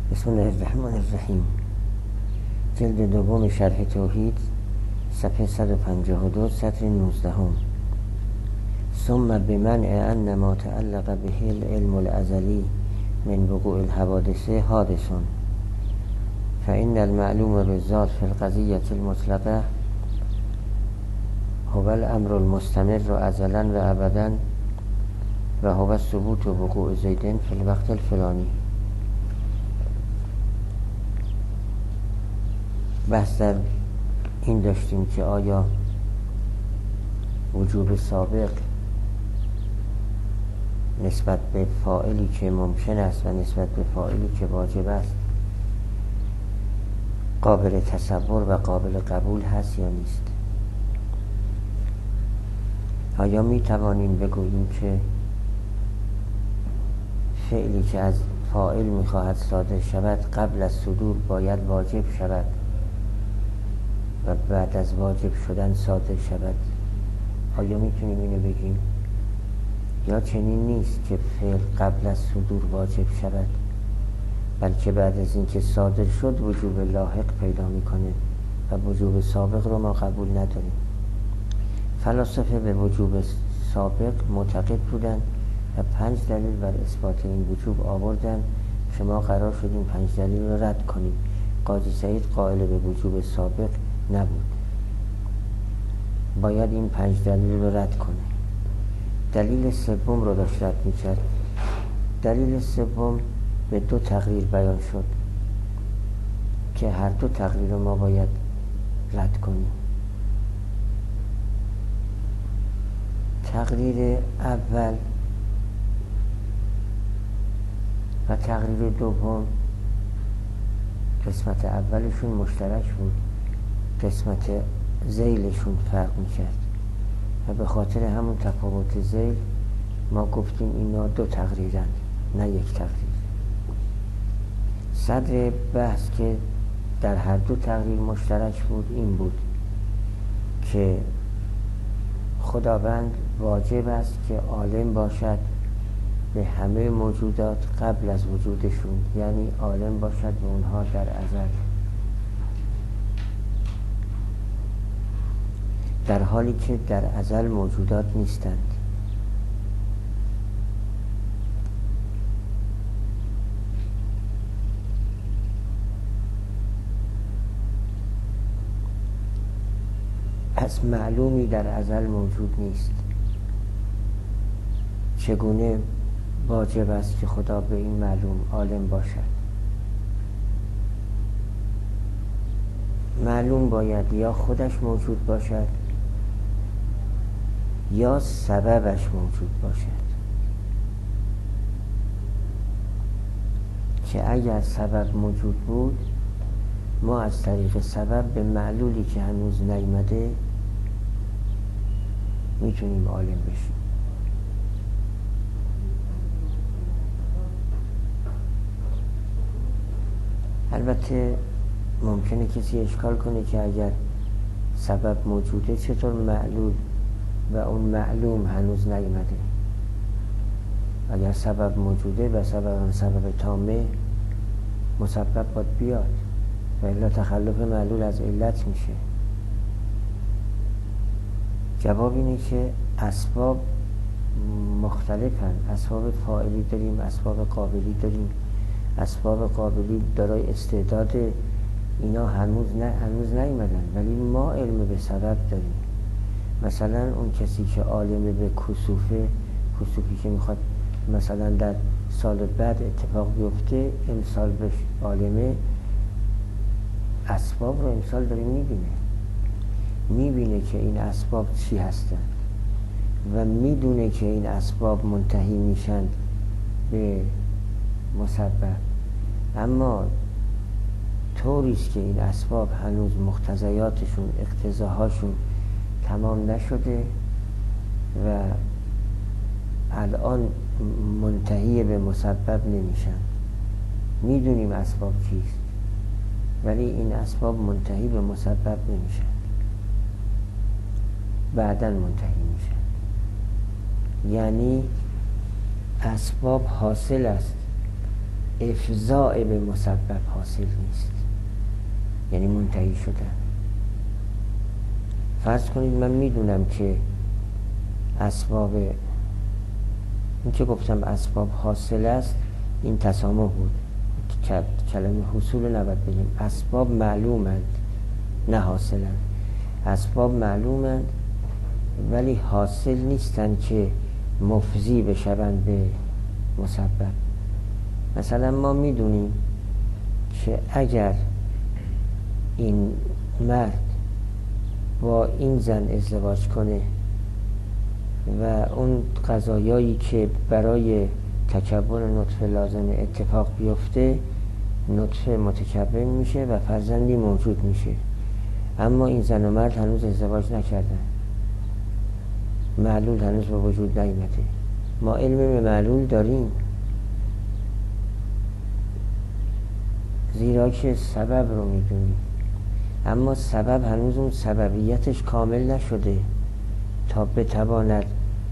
بسم الله الرحمن الرحیم. جلد دوم شرح توحید، صفحه 152، سطر 19. ثم بمنع ان ما تعلق به العلم الازلی من وقوع الحوادث حادث، فإن المعلوم بالذات في القضية المطلقة هو الأمر المستمر ازلا و ابدا و هو ثبوت وقوع زید في الوقت الفلانی. بحث در این داشتیم که آیا وجوب سابق نسبت به فاعلی که ممکن است و نسبت به فاعلی که واجب است قابل تصور و قابل قبول هست یا نیست. آیا می توانیم بگوییم که فعلی که از فاعل می خواهد صادر شود قبل از صدور باید واجب شود و بعد از واجب شدن صادر شود؟ آیا میتونیم اینو بگیم؟ یا چنین نیست که فعل قبل از صدور واجب شود، بلکه بعد از اینکه صادر شد وجوب لاحق پیدا میکنه و وجوب سابق رو ما قبول نداریم. فلاسفه به وجوب سابق معتقد بودن و 5 دلیل بر اثبات این وجوب آوردن که ما قرار شد این 5 دلیل رو رد کنیم. قاضی سعید قائل به وجوب سابق نبود، باید این 5 دلیل رو رد کنه. دلیل سوم رو داشت رد میکرد. دلیل سوم به 2 تقریر بیان شد که هر 2 تقریر رو ما باید رد کنیم. تقریر اول و تقریر دوم قسمت اولشون مشترک بود، قسمت ذیلشون فرق میکرد و به خاطر همون تفاوت ذیل ما گفتیم اینا 2 تقریرن نه 1 تقریر. صدر بحث که در هر 2 تقریر مشترک بود این بود که خداوند واجب است که عالم باشد به همه موجودات قبل از وجودشون، یعنی عالم باشد به اونها در ازل، در حالی که در ازل موجودات نیستند. پس معلومی در ازل موجود نیست. چگونه واجب است که خدا به این معلوم عالم باشد؟ معلوم باید یا خودش موجود باشد یا سببش موجود باشد، که اگر سبب موجود بود ما از طریق سبب به معلولی که هنوز نیامده میتونیم عالم بشیم. البته ممکنه کسی اشکال کنه که اگر سبب موجوده چطور معلول و اون معلوم هنوز نیامده؟ اگر سبب موجوده و سبب تامه، مسبب باید بیاد و الا تخلف معلول از علت میشه. جواب اینه که اسباب مختلفن. اسباب فاعلی داریم، اسباب قابلی داریم. اسباب قابلی دارای استعداد، اینا هنوز نیامدن ولی ما علم به سبب داریم. مثلا اون کسی که عالم به کسوفی که میخواد مثلا در سال بعد اتفاق بیفته، امسال بهش عالمه، اسباب رو امسال داره میبینه که این اسباب چی هستن و میدونه که این اسباب منتهی میشن به مسبب، اما طوریست که این اسباب هنوز مقتضیاتشون، اقتضاهاشون تمام نشده و الان منتهی به مسبب نمیشن. میدونیم اسباب چیست ولی این اسباب منتهی به مسبب نمیشن، بعداً منتهی میشن. یعنی اسباب حاصل است افضاء به مسبب حاصل نیست، یعنی منتهی شدن. فرض کنید من میدونم که اسباب، این که گفتم اسباب حاصل است، این تسامح بود، کلمه حصول نباید بگیم. اسباب معلومند نه حاصلند. اسباب معلومند ولی حاصل نیستند که مفضی بشوند به مسبب. مثلا ما میدونیم که اگر این مرد با این زن ازدواج کنه و اون قضایایی که برای تکون نطفه لازم اتفاق بیفته، نطفه متکون میشه و فرزندی موجود میشه، اما این زن و مرد هنوز ازدواج نکردن، معلول هنوز به وجود نیامده. ما علم به معلول داریم زیرا که سبب رو میدونیم، اما سبب هنوز اون سببیتش کامل نشده تا بتواند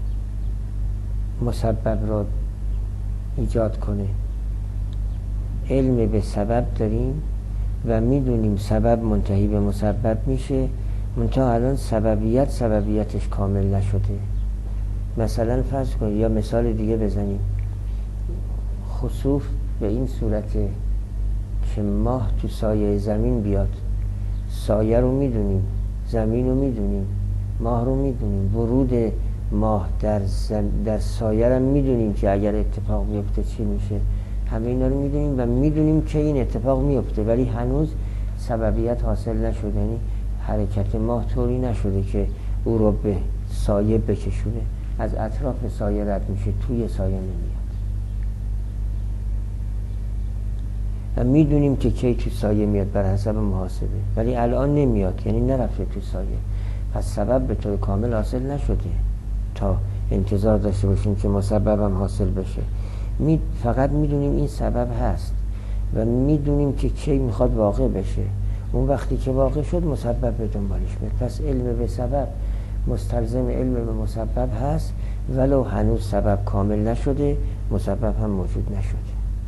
مسبب رو ایجاد کنه. علم به سبب داریم و میدونیم سبب منتهی به مسبب میشه، منتها الان سببیتش کامل نشده. مثلا فرض کنید یا مثال دیگه بزنیم، خسوف به این صورته که ماه تو سایه زمین بیاد. سایه رو میدونیم، زمین رو میدونیم، ماه رو میدونیم، ورود ماه در سایه رو میدونیم که اگر اتفاق بیفته چی میشه. همه اینا رو میدونیم و میدونیم که این اتفاق میفته، ولی هنوز سببیت حاصل نشده، یعنی حرکت ماه طوری نشده که او رو به سایه بکشونه. از اطراف سایه رد میشه، توی سایه نمیاد. و میدونیم که کی تو سایه میاد بر حسب محاسبه، ولی الان نمیاد، یعنی نرفته تو سایه. پس سبب به طور کامل حاصل نشده تا انتظار داشته باشیم که مسبب هم حاصل بشه. فقط میدونیم این سبب هست و میدونیم که کی میخواد واقع بشه. اون وقتی که واقع شد مسبب به دنبالش میاد. پس علم به سبب مستلزم علم به مسبب هست، ولو هنوز سبب کامل نشده، مسبب هم موجود نشده.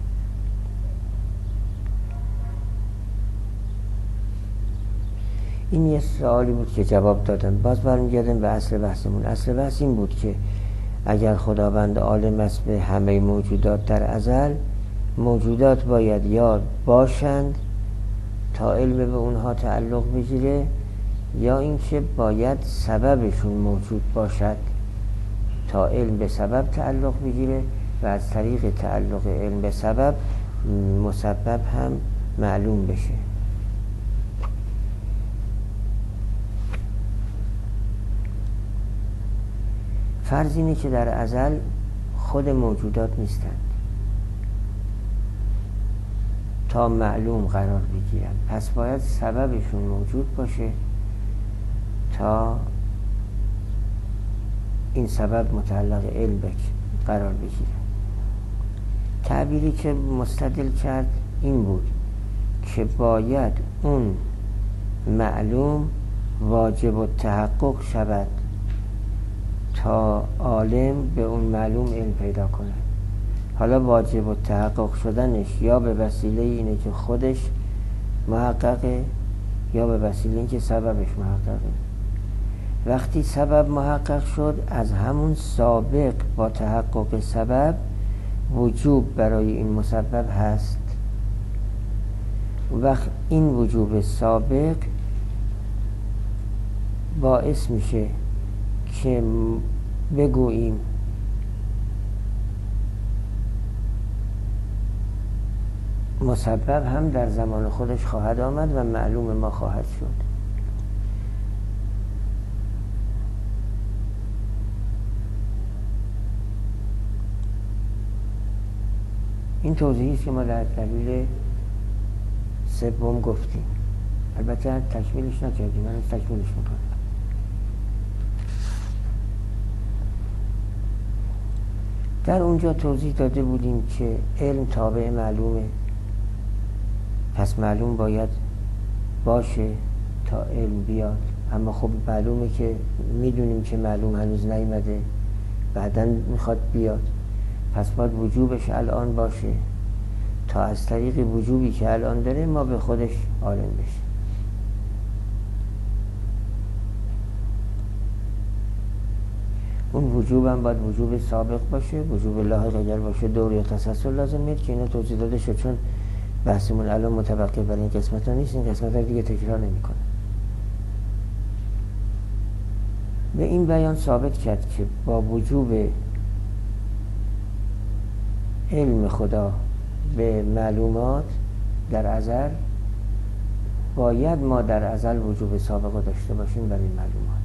این یه سوالی بود که جواب دادم. باز برمیگردم به اصل بحثمون. اصل بحث این بود که اگر خداوند عالم است به همه موجودات در ازل، موجودات باید یا باشند تا علم به اونها تعلق بگیره، یا اینکه باید سببشون موجود باشد تا علم به سبب تعلق بگیره و از طریق تعلق علم به سبب مسبب هم معلوم بشه. فرض اینه که در ازل خود موجودات نیستند تا معلوم قرار بگیرن، پس باید سببشون موجود باشه تا این سبب متعلق علم قرار بگیره. تعبیری که مستدل کرد این بود که باید اون معلوم واجب التحقق شود تا عالم به اون معلوم علم پیدا کنه. حالا واجب التحقق شدنش یا به وسیله اینه که خودش محققه یا به وسیله اینکه سببش محققه. وقتی سبب محقق شد، از همون سابق با تحقق سبب وجوب برای این مسبب هست. وقت این وجوب سابق باعث میشه که بگوییم مسبب هم در زمان خودش خواهد آمد و معلوم ما خواهد شد. این توضیحی است که ما در دلیل سوم گفتیم. البته تکمیلش نکردیم، من تکمیلش میکنم. در اونجا توضیح داده بودیم که علم تابع معلومه، پس معلوم باید باشه تا علم بیاد. اما خب معلومه که میدونیم که معلوم هنوز نیامده، بعداً میخواد بیاد، پس باید وجوبش الان باشه تا از طریق وجوبی که الان داره ما به خودش عالم بشیم. اون وجوب هم باید وجوب سابق باشه، وجوب لاحق اگر باشه دور یا تسلسل لازم میاد که اینا توضیح داده شد، چون بحثمون الان متوقف بر این قسمت ها نیست، این قسمت ها دیگه تکرار نمی کنه. به این بیان ثابت کرد که با وجوب علم خدا به معلومات در ازل باید ما در ازل وجوب سابقه داشته باشیم برای معلومات.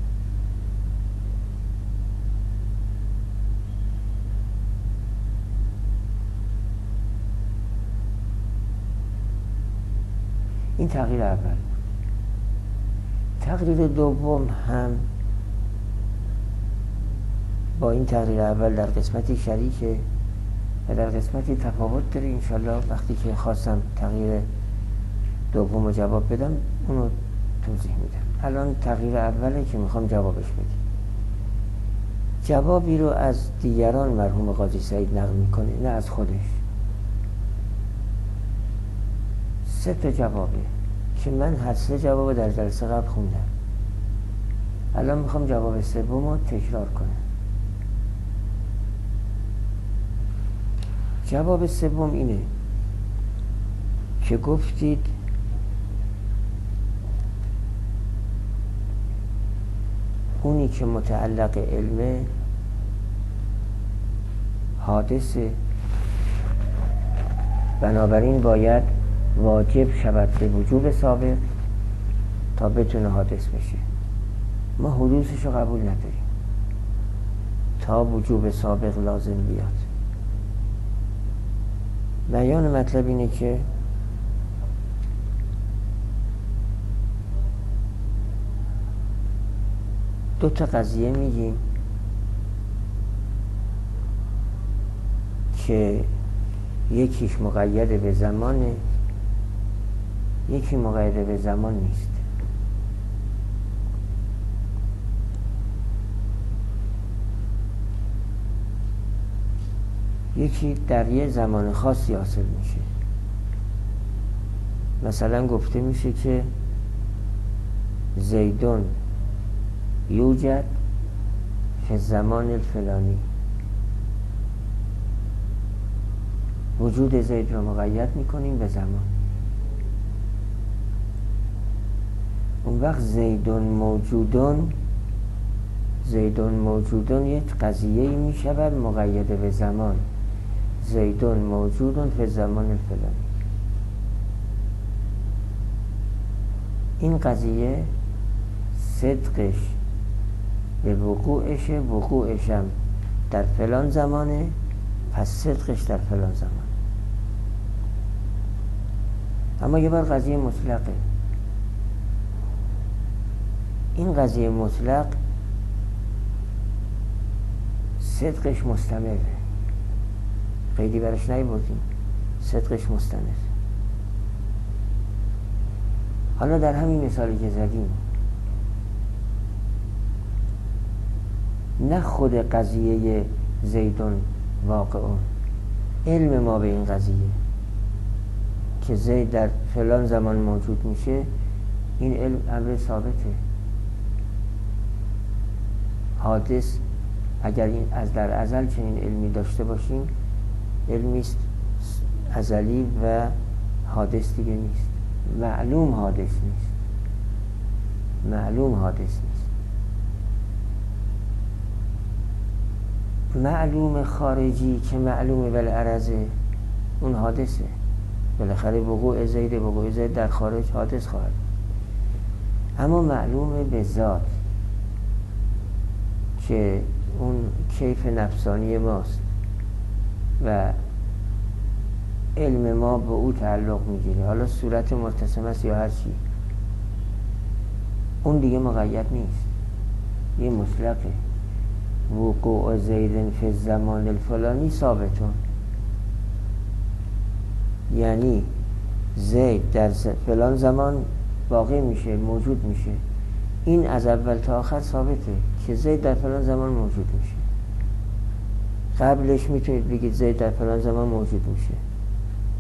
این تغییر اول بود. تغییر دوم هم با این تغییر اول در قسمتی شریکه و در قسمتی تفاوت داره. انشالله وقتی که خواستم تغییر دوم رو جواب بدم اونو توضیح میدم. الان تغییر اوله که میخوام جوابش بدم. جوابی رو از دیگران مرحوم قاضی سعید نقل میکنه، نه از خودش. 3 تا جوابه که من هر 3 جواب در جلسه قبل خوندم. الان میخوام جواب سوم رو تکرار کنم. جواب سوم اینه که گفتید اونی که متعلق علمه حادثه، بنابراین باید واجب شود به وجوب سابق تا بتونه حادث بشه. ما حدوثش رو قبول نداریم تا وجوب سابق لازم بیاد. بیان مطلب اینه که دو تا قضیه میگیم که یکیش مقید به زمانه، یکی مقید به زمان نیست. یکی در یه زمان خاصی حاصل میشه. مثلا گفته میشه که زیدون یوجد فی زمان الفلانی. وجود زید رو مقید میکنیم به زمان. اون وقت زیدون موجودون یک قضیه‌ای میشود مقید به زمان. زیدون موجودون فی زمان الفلانی. این قضیه صدقش به وقوعشم در فلان زمانه، پس صدقش در فلان زمان. اما یه بار قضیه مطلقه. این قضیه مطلق صدقش مستمره، قیدی برش نیاوردیم، صدقش مستمر. حالا در همین مثالی که زدیم نه خود قضیه زیدون واقعون، علم ما به این قضیه که زید در فلان زمان موجود میشه، این علم امر ثابته. حادث اگر این از در ازل چنین علمی داشته باشیم، علمی است ازلی و حادث دیگه نیست. معلوم حادث نیست. معلوم خارجی که معلوم بالعرضه اون حادثه. بالاخره وقوع زید در خارج حادث خواهد. اما معلوم به ذات که اون کیف نفسانی ماست و علم ما به او تعلق میگیره، حالا صورت مرتسم است یا هر چی، اون دیگه مقید نیست، یه مطلقه. وقوع زید فی زمان الفلانی ثابتون، یعنی زید در فلان زمان واقع میشه، موجود میشه. این از اول تا آخر ثابته که زید در فلان زمان موجود میشه. قبلش میتونید بگید زید در فلان زمان موجود میشه،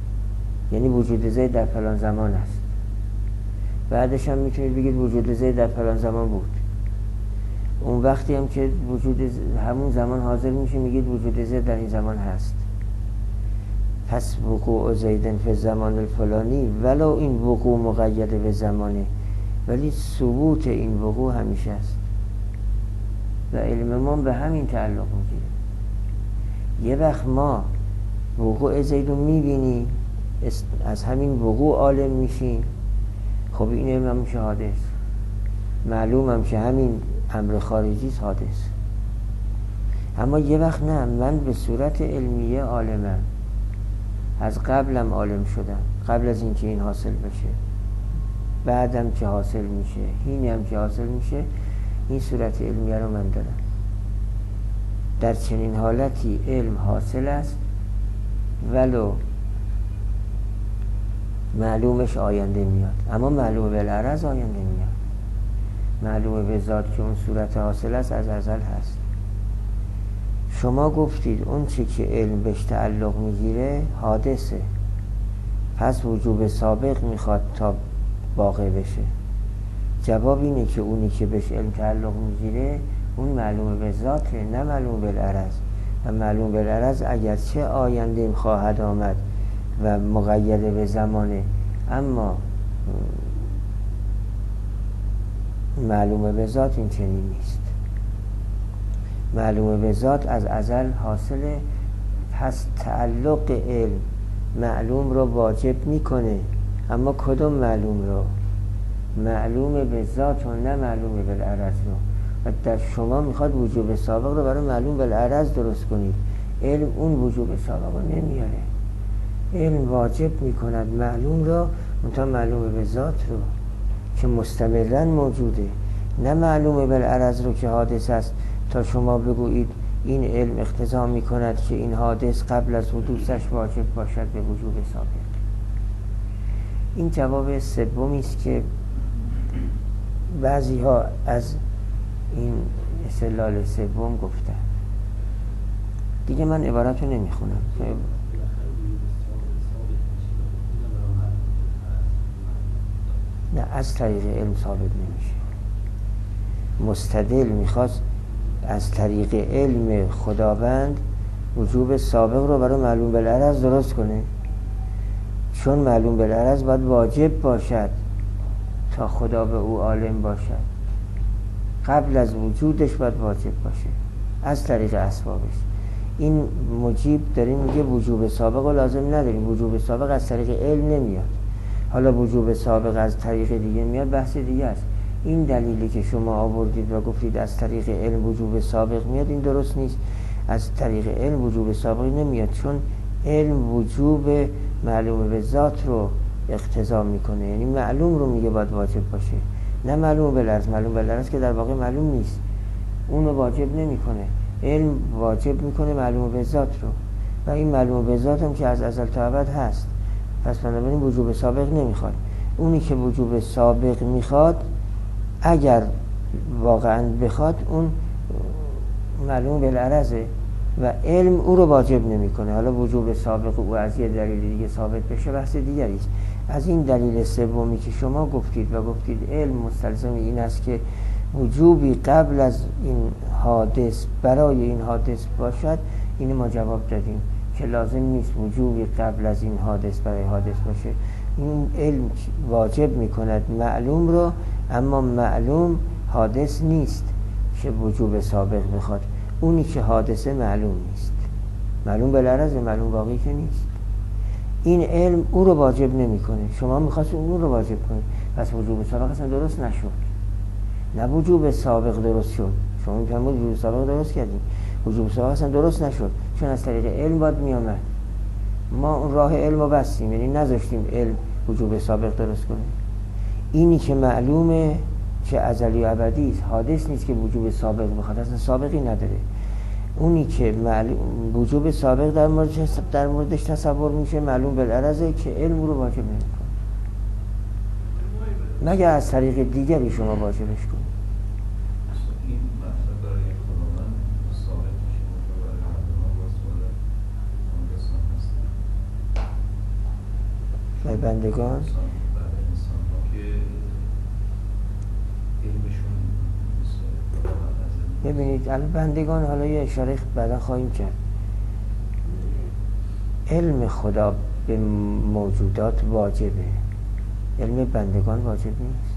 یعنی وجود زید در فلان زمان است. بعدش هم میتونید بگید وجود زید در فلان زمان بود. اون وقتی هم که وجود همون زمان حاضر میشه میگید وجود زید در این زمان هست. پس وقوع زیدن فی زمان الفلانی ولو این وقوع مقید به زمانه، ولی ثبوت این وقوع همیشه است و علم ما به همین تعلق میگیره. یه وقت ما وقوع زید رو میبینیم، از همین وقوع عالم میشیم، خب این علم هم میشه حادث، معلوم هم که همین امر خارجی حادث. اما یه وقت نه، من به صورت علمیه عالمم، از قبلم عالم شدم، قبل از اینکه این حاصل بشه، بعدم که حاصل میشه، این هم که حاصل میشه، این صورت علمیه رو من دارم. در چنین حالتی علم حاصل است ولو معلومش آینده میاد، اما معلوم بالعرض آینده میاد. معلوم به ذات که اون صورت حاصل است از ازل هست. شما گفتید اون چی که علم بهش تعلق میگیره حادثه، پس وجوب سابق میخواد تا واقع بشه. جواب اینه که اونی که بهش علم تعلق میگیره اون معلوم به ذاته، نه معلوم بالعرض. و معلوم بالعرض اگرچه آینده خواهد آمد و مقید به زمانه، اما معلوم به ذات این چنین نیست. معلوم به ذات از ازل حاصله، پس تعلق علم معلوم رو واجب میکنه. اما کدوم معلوم رو؟ معلوم به ذات و نه معلوم بالعرض رو. و در شما میخواد وجوب سابق رو برای معلوم بالعرض درست کنید. علم اون وجوب سابق رو نمیاره. علم واجب میکند معلوم رو، منتها معلوم به ذات رو که مستمرا موجوده، نه معلوم بالعرض رو که حادث است تا شما بگویید این علم اقتضا میکند که این حادث قبل از حدوثش واجب باشد به وجوب سابق. این جواب سومی است که بعضی ها از این استدلال سوم گفتن. دیگه من عبارت رو نمیخونم. نه، از طریق علم ثابت نمیشه. مستدل میخواست از طریق علم خداوند وجوب سابق رو برای معلوم بالعرض درست کنه، چون معلوم بالعرض باید واجب باشد تا خدا به او عالم باشد، قبل از وجودش باید واجب باشه از طریق اسبابش. این مجیب داره میگه وجوب سابق رو لازم نداریم، وجوب سابق از طریق علم نمیاد. حالا وجوب سابق از طریق دیگه میاد، بحث دیگه است. این دلیلی که شما آوردید و گفتید از طریق علم وجوب سابق میاد، این درست نیست. از طریق علم وجوب سابق نمیاد، چون علم وجوب معلوم به ذات رو اقتضا میکنه، یعنی معلوم رو میگه باید واجب باشه، نه معلوم بالعرض. معلوم بالعرض که در واقع معلوم نیست، اون رو واجب نمیکنه. علم واجب میکنه معلوم به ذات رو، و این معلوم به ذات هم که از ازل تا ابد هست. پس بنابراین وجوب سابق نمیخواد. اونی که وجوب سابق میخواد اگر واقعا بخواد اون معلوم بالعرضه و علم او رو واجب نمیکنه. حالا وجوب سابق او از یه دلیل دیگه ثابت بشه بحث دیگری است. از این دلیل سومی که شما گفتید و گفتید علم مستلزم این است که وجوبی قبل از این حادث برای این حادث باشد، این ما جواب دادیم که لازم نیست وجوبی قبل از این حادث برای حادث باشه. این علم واجب میکند معلوم رو، اما معلوم حادث نیست که وجوب سابق میخواد. اونی که حادثه معلوم نیست، معلوم بالعرض، معلوم واقعی که نیست. این علم او رو واجب نمیکنه. شما میخواست اون رو واجب کنید، پس وجوب سابق اصلا درست نشد. نه وجوب سابق درست شد، شما میفهمید وجوب سابق درست کردیم، وجوب سابق اصلا درست نشد، چون از طریق علم باید میامد. ما اون راه علم رو بستیم، یعنی نذاشتیم علم وجوب سابق درست کنه. اینی که معلومه که ازلی و ابدی است، حادث نیست که وجوب سابق بخواد، اصلا سابقی نداره. اونی که وجوب سابق در موردش تصور میشه معلوم بالعرضه که علم رو واجب نمیکنه، مگه از طریق دیگری شما واجبش کنید. این مطلب برای خداوند ثابت میشه، برای مردمان باز بالا اون قسمت هست. بندگان انسان ها که علمشون ببینید الان بندگان، حالا یه اشاره بعدا خواهیم کرد، علم خدا به موجودات واجبه، علم بندگان واجب نیست.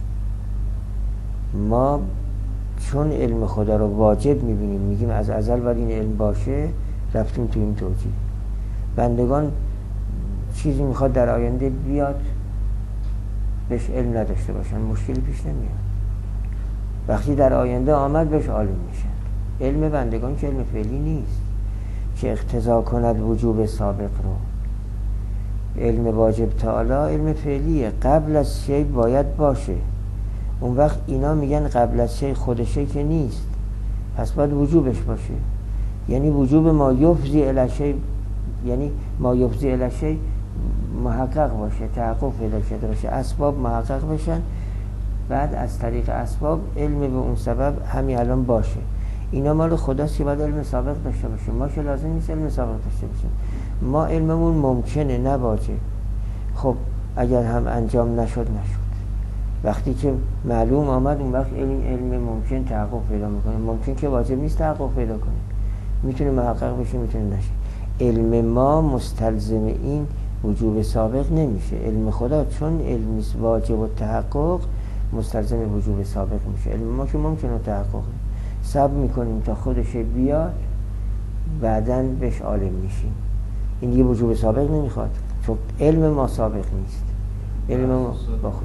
ما چون علم خدا رو واجب میبینیم، میگیم از ازل باید این علم باشه، رفتیم تو این توجیه. بندگان چیزی میخواد در آینده بیاد بهش علم نداشته باشن، مشکلی پیش نمیاد. وقتی در آینده آمد بهش عالم میشه. علم بندگان که علم فعلی نیست که اقتضا کند وجوب سابق رو. علم واجب تعالی علم فعلیه، قبل از شی باید باشه. اون وقت اینا میگن قبل از شی خودشه که نیست، پس باید وجوبش باشه. یعنی وجوب ما یفضی الی شی، یعنی ما یفضی الی شی محقق باشه، تحقق پیدا کرده باشه، اسباب محقق بشن، بعد از طریق اسباب علم به اون سبب همین الان باشه. اینا مال خداست که باید علم سابق داشته باشه. ما که لازم نیست علم سابق داشته باشیم، ما علممون ممکنه نباشه. خب اگر هم انجام نشد. وقتی که معلوم آمد اون وقت علم ممکن تحقق پیدا میکنه. ممکن که واجب نیست تحقق پیدا کنه، میتونه محقق بشه میتونه نشه. علم ما مستلزم این وجوب سابق نمیشه. علم خدا چون علم واجب و تحقق مستلزم وجوب سابق میشه. علم ما که ممکنه تحقق، صبر میکنیم تا خودش بیاد، بعداً بهش عالم میشیم. این دیگه وجوب سابق نمیخواد، چون علم ما سابق نیست. علم ما با خودش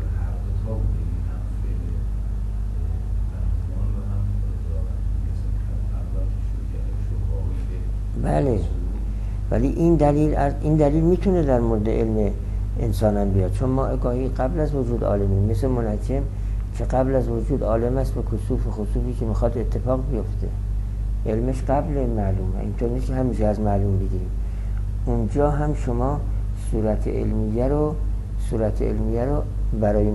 بله. ولی این دلیل میتونه در مورد علم انسان هم بیاد، چون ما گاهی قبل از وجود عالمیم، مثل منجم که قبل از وجود عالم است به کسوف و خسوفی که میخواد اتفاق بیفته. علمش قبل معلومه، اینطور نیست که همیشه از معلوم بگیریم. اونجا هم شما صورت علمیه رو برای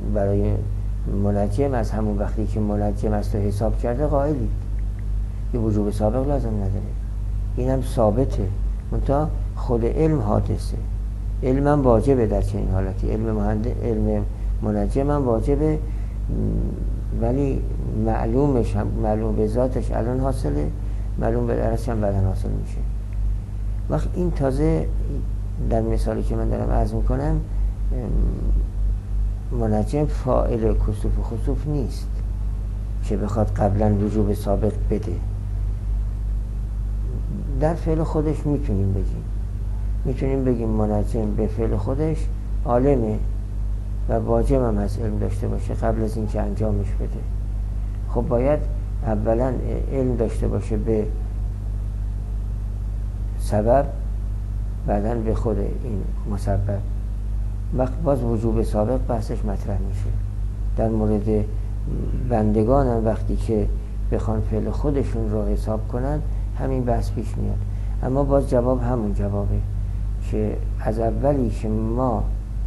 منجم از همون وقتی که منجم است و حساب کرده قائلید. یه وجوب سابق لازم نداره، این هم ثابته. منتها خود علم حادثه، علم هم واجبه در چنین حالتی. علم منجم هم واجبه، ولی معلوم به ذاتش الان حاصله، معلوم به درش هم بعداً حاصل میشه. وقت این تازه در مثالی که من دارم عرض میکنم، منجم فاعل کسوف و خسوف نیست که بخواد قبلا وجوب سابق بده. در فعل خودش میتونیم بگیم منجم به فعل خودش عالمه و واجب هم از علم داشته باشه قبل از اینکه انجامش بده. خب باید اولا علم داشته باشه به سبب، بعداً به خود این مسبب. وقت باز وجوب سابق بحثش مطرح میشه. در مورد بندگان هم وقتی که بخوان فعل خودشون رو حساب کنن همین بحث پیش میاد. اما باز جواب همون جوابه که از اولی که ما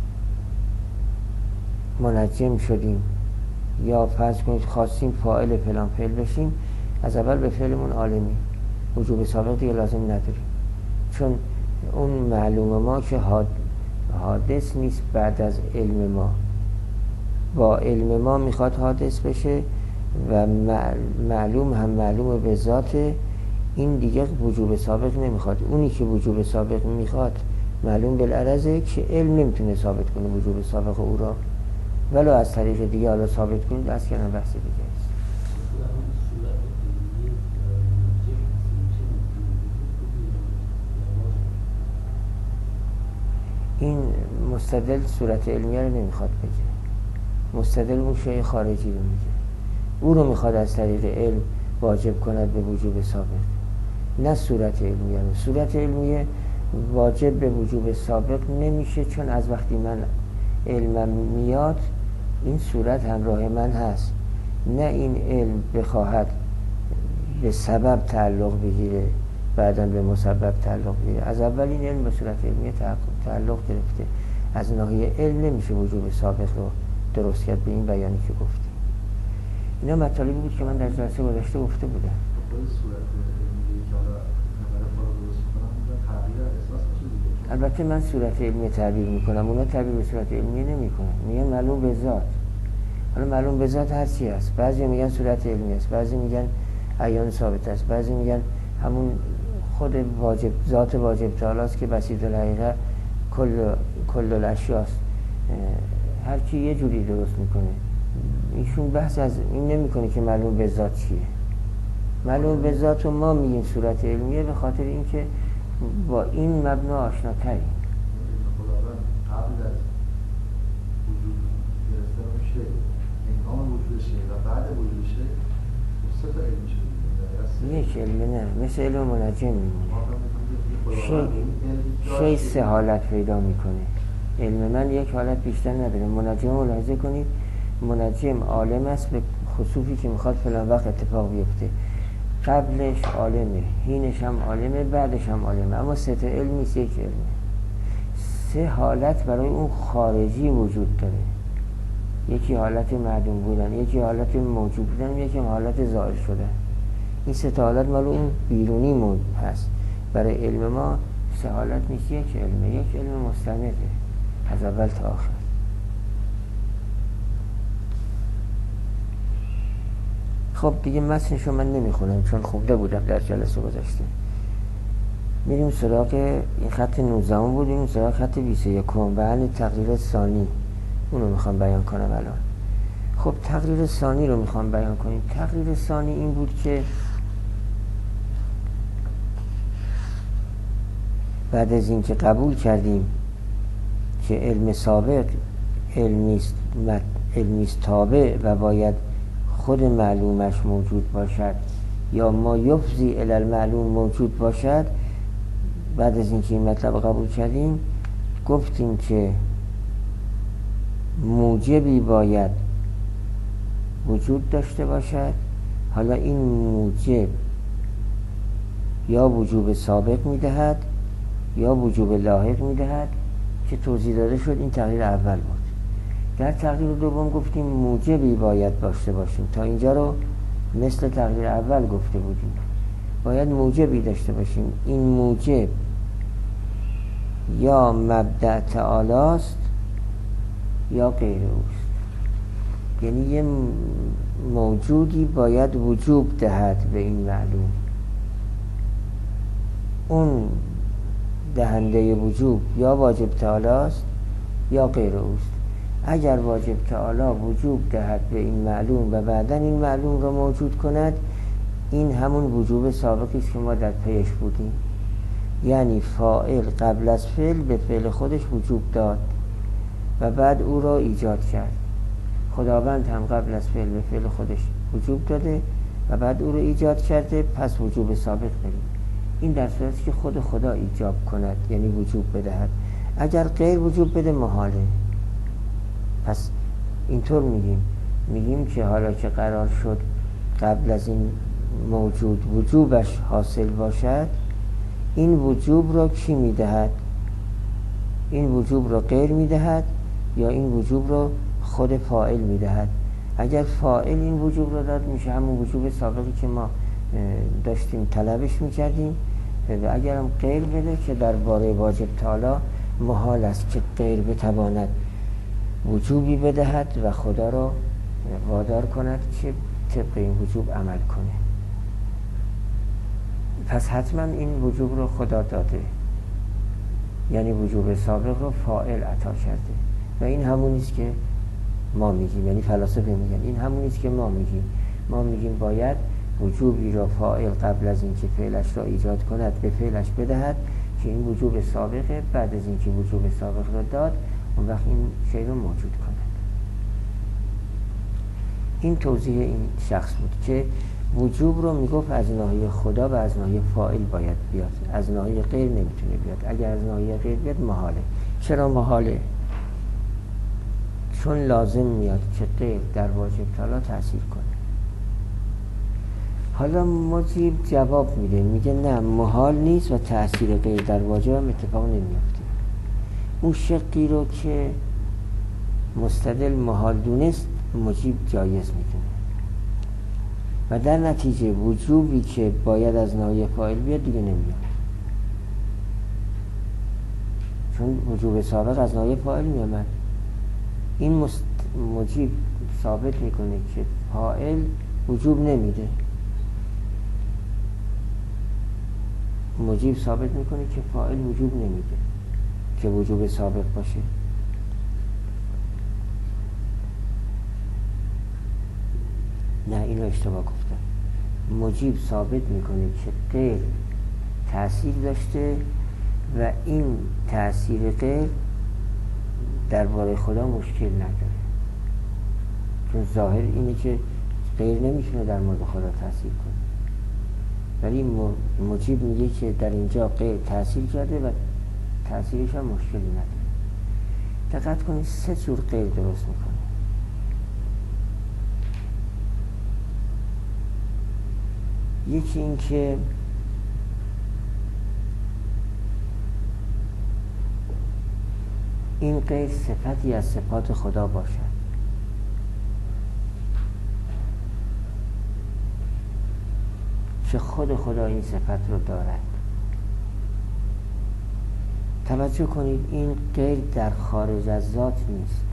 منجم شدیم یا فرض کنید خواستیم فاعل فلان فعل بشیم، از اول به فعلمون عالمی، وجوب سابق دیگه لازم نداریم، چون اون معلوم ما که حادث نیست بعد از علم ما، با علم ما میخواد حادث بشه و معلوم هم معلوم به ذات، این دیگه وجوب سابق نمیخواد. اونی که وجوب سابق میخواد معلوم بالعرضه که علم نمیتونه ثابت کنه وجوب سابق او را، ولو از طریق دیگه حالا ثابت کنید، از کنن بحث دیگه است. این مستدل صورت علمیه رو نمیخواد بگه، مستدل اون شیء خارجی رو میگه، او رو میخواد از طریق علم واجب کند به وجوب سابق، نه صورت علمیه رو. صورت علمیه واجب به وجوب سابق نمیشه، چون از وقتی من علمم میاد این صورت همراه من هست، نه این علم بخواهد به سبب تعلق بگیره بعداً به مسبب تعلق بگیره. از اول این علم به صورت علمیه تعلق گرفته، از ناحیه علم نمیشه وجوب سابق رو درست کرد به این بیانی که گفتی. اینا مطالبی بود که من در جلسه گذشته گفته بودم. صورت علمیه که حالا نظر ما رو درست کنم تغییر اساس باشه دیگه، البته من صورت علمی تعبیر میکنم، اونا تعبیر به صورت علمی نمیکنن، میگن معلوم به ذات. حالا معلوم به ذات هر چی هست، بعضی میگن صورت علمی است، بعضی میگن عیان ثابت است، بعضی میگن همون خود واجب، ذات واجب تعالی است که بسیط الحقیقه کل الاشیاست. هر کی یه جوری درست میکنه. ایشون بحث از این نمیکنه که معلوم به ذات چیه. معلوم به ذات و ما میگیم صورت علمیه به خاطر اینکه با این مبنا آشناتریم. خداوند قبل از وجود گرفتن شی، هنگام وجود شی و بعد وجود شی سه تا علم شده. یک علم نه، مثل علم منجم میمونه. شی سه حالت پیدا میکنه. علم من یک حالت بیشتر نداره. منجم ملاحظه کنید، منجم عالم است به خسوفی که میخواد فلان وقت اتفاق بیفته، قبلش عالمه، هینش هم عالمه، بعدش هم عالمه، اما سه تا علم نیست، یک علمه. سه حالت برای اون خارجی وجود داره. یکی حالت معدوم بودن، یکی حالت موجود بودن، یکی حالت ظاهر شدن. این سه تا حالت مال اون بیرونی هست. برای علم ما سه حالت نیست، یک علمه، یک علم مستمره از اول تا آخر. خب دیگه متنشو من نمیخونم چون خونده بودم در جلسه گذشته. میریم سراغ این خط 19 بودیم، سراغ خط 21 بیان تقریر ثانی. اونو میخوام بیان کنم الان. خب تقریر ثانی رو میخوام بیان کنیم. تقریر ثانی این بود که بعد از اینکه قبول کردیم که علم سابق علمیست تابع و باید خود معلومش موجود باشد یا ما یفضی الی المعلوم موجود باشد، بعد از اینکه این مطلب قبول کردیم گفتیم که موجبی باید وجود داشته باشد. حالا این موجب یا وجوب سابق میدهد یا وجوب لاحق میدهد که توضیح داده شد. این تقریر اول بود. در تقریر دوم گفتیم موجبی باید داشته باشیم. تا اینجا رو مثل تقریر اول گفته بودیم، باید موجبی داشته باشیم. این موجب یا مبدأ تعالی است یا غیر اوست. یعنی یه موجودی باید وجوب دهد به این معلوم. اون دهنده وجوب یا واجب تعالی است یا غیر اوست. اگر واجب تعالی وجوب دهد به این معلوم و بعداً این معلوم را موجود کند، این همون وجوب سابقی است که ما در پیش بودیم. یعنی فاعل قبل از فعل به فعل خودش وجوب داد و بعد او را ایجاد کرد. خداوند هم قبل از فعل به فعل خودش وجوب داده و بعد او را ایجاد کرده، پس وجوب سابق داریم. این در صورتی که خود خدا ایجاب کند، یعنی وجوب بدهد. اگر غیر وجوب بده محاله. پس اینطور میگیم که حالا که قرار شد قبل از این موجود وجوبش حاصل باشد، این وجوب را کی میدهد؟ این وجوب را غیر میدهد یا این وجوب را خود فاعل میدهد؟ اگر فاعل این وجوب را داد میشه همون وجوب سابقی که ما داشتیم طلبش میکردیم. و اگر هم غیر بده که درباره واجب تعالی محال است که غیر بتواند وجوبی بدهد و خدا را وادار کند که طبق این وجوب عمل کنه. پس حتما این وجوب رو خدا داده، یعنی وجوب سابق رو فاعل عطا کرده و این همونیست که ما میگیم، یعنی فلاسفه میگن این همونیست که ما میگیم باید وجوبی را فاعل قبل از اینکه فعلش را ایجاد کند به فعلش بدهد که این وجوب سابقه. بعد از اینکه وجوب سابق را داد اون وقت این شی رو موجود کند. این توضیح این شخص بود که وجوب رو میگفت از ناحیه خدا و از ناحیه فاعل باید بیاد، از ناحیه غیر نمیتونه بیاد. اگر از ناحیه غیر بیاد محاله. چرا محاله؟ چون لازم میاد که غیر در واجب تعالی تأثیر کنه. حالا مجیب جواب میده، میگه نه محال نیست و تأثیر غیر در واجب هم اتفاق نمیافته. اون شقی رو که مستدل محال دونست مجیب جایز میدونه و در نتیجه وجوبی که باید از ناحیه فاعل بیاد دیگه نمیاد. چون وجوب سابق از نایب فاعل میامد. این موجب ثابت میکنه که فاعل وجوب نمیده. موجب ثابت میکنه که فاعل وجوب نمیده که وجوب سابق باشه. نه، اینو اشتباه گفتم. موجب ثابت میکنه که غیر تأثیر داشته و این تأثیر غیر درباره خدا مشکل نداره، چون ظاهر اینه که غیر نمیتونه در مورد خدا تأثیر کنه، ولی موجب میگه که در اینجا غیر تأثیر کرده و تأثیرش هم مشکلی نداره. دقت کنید 3 جور غیر درست میکنه. یکی این که این غیر صفتی از صفات خدا باشد. که خود خدا این صفت رو دارد. توجه کنید، این غیر در خارج از ذات نیست.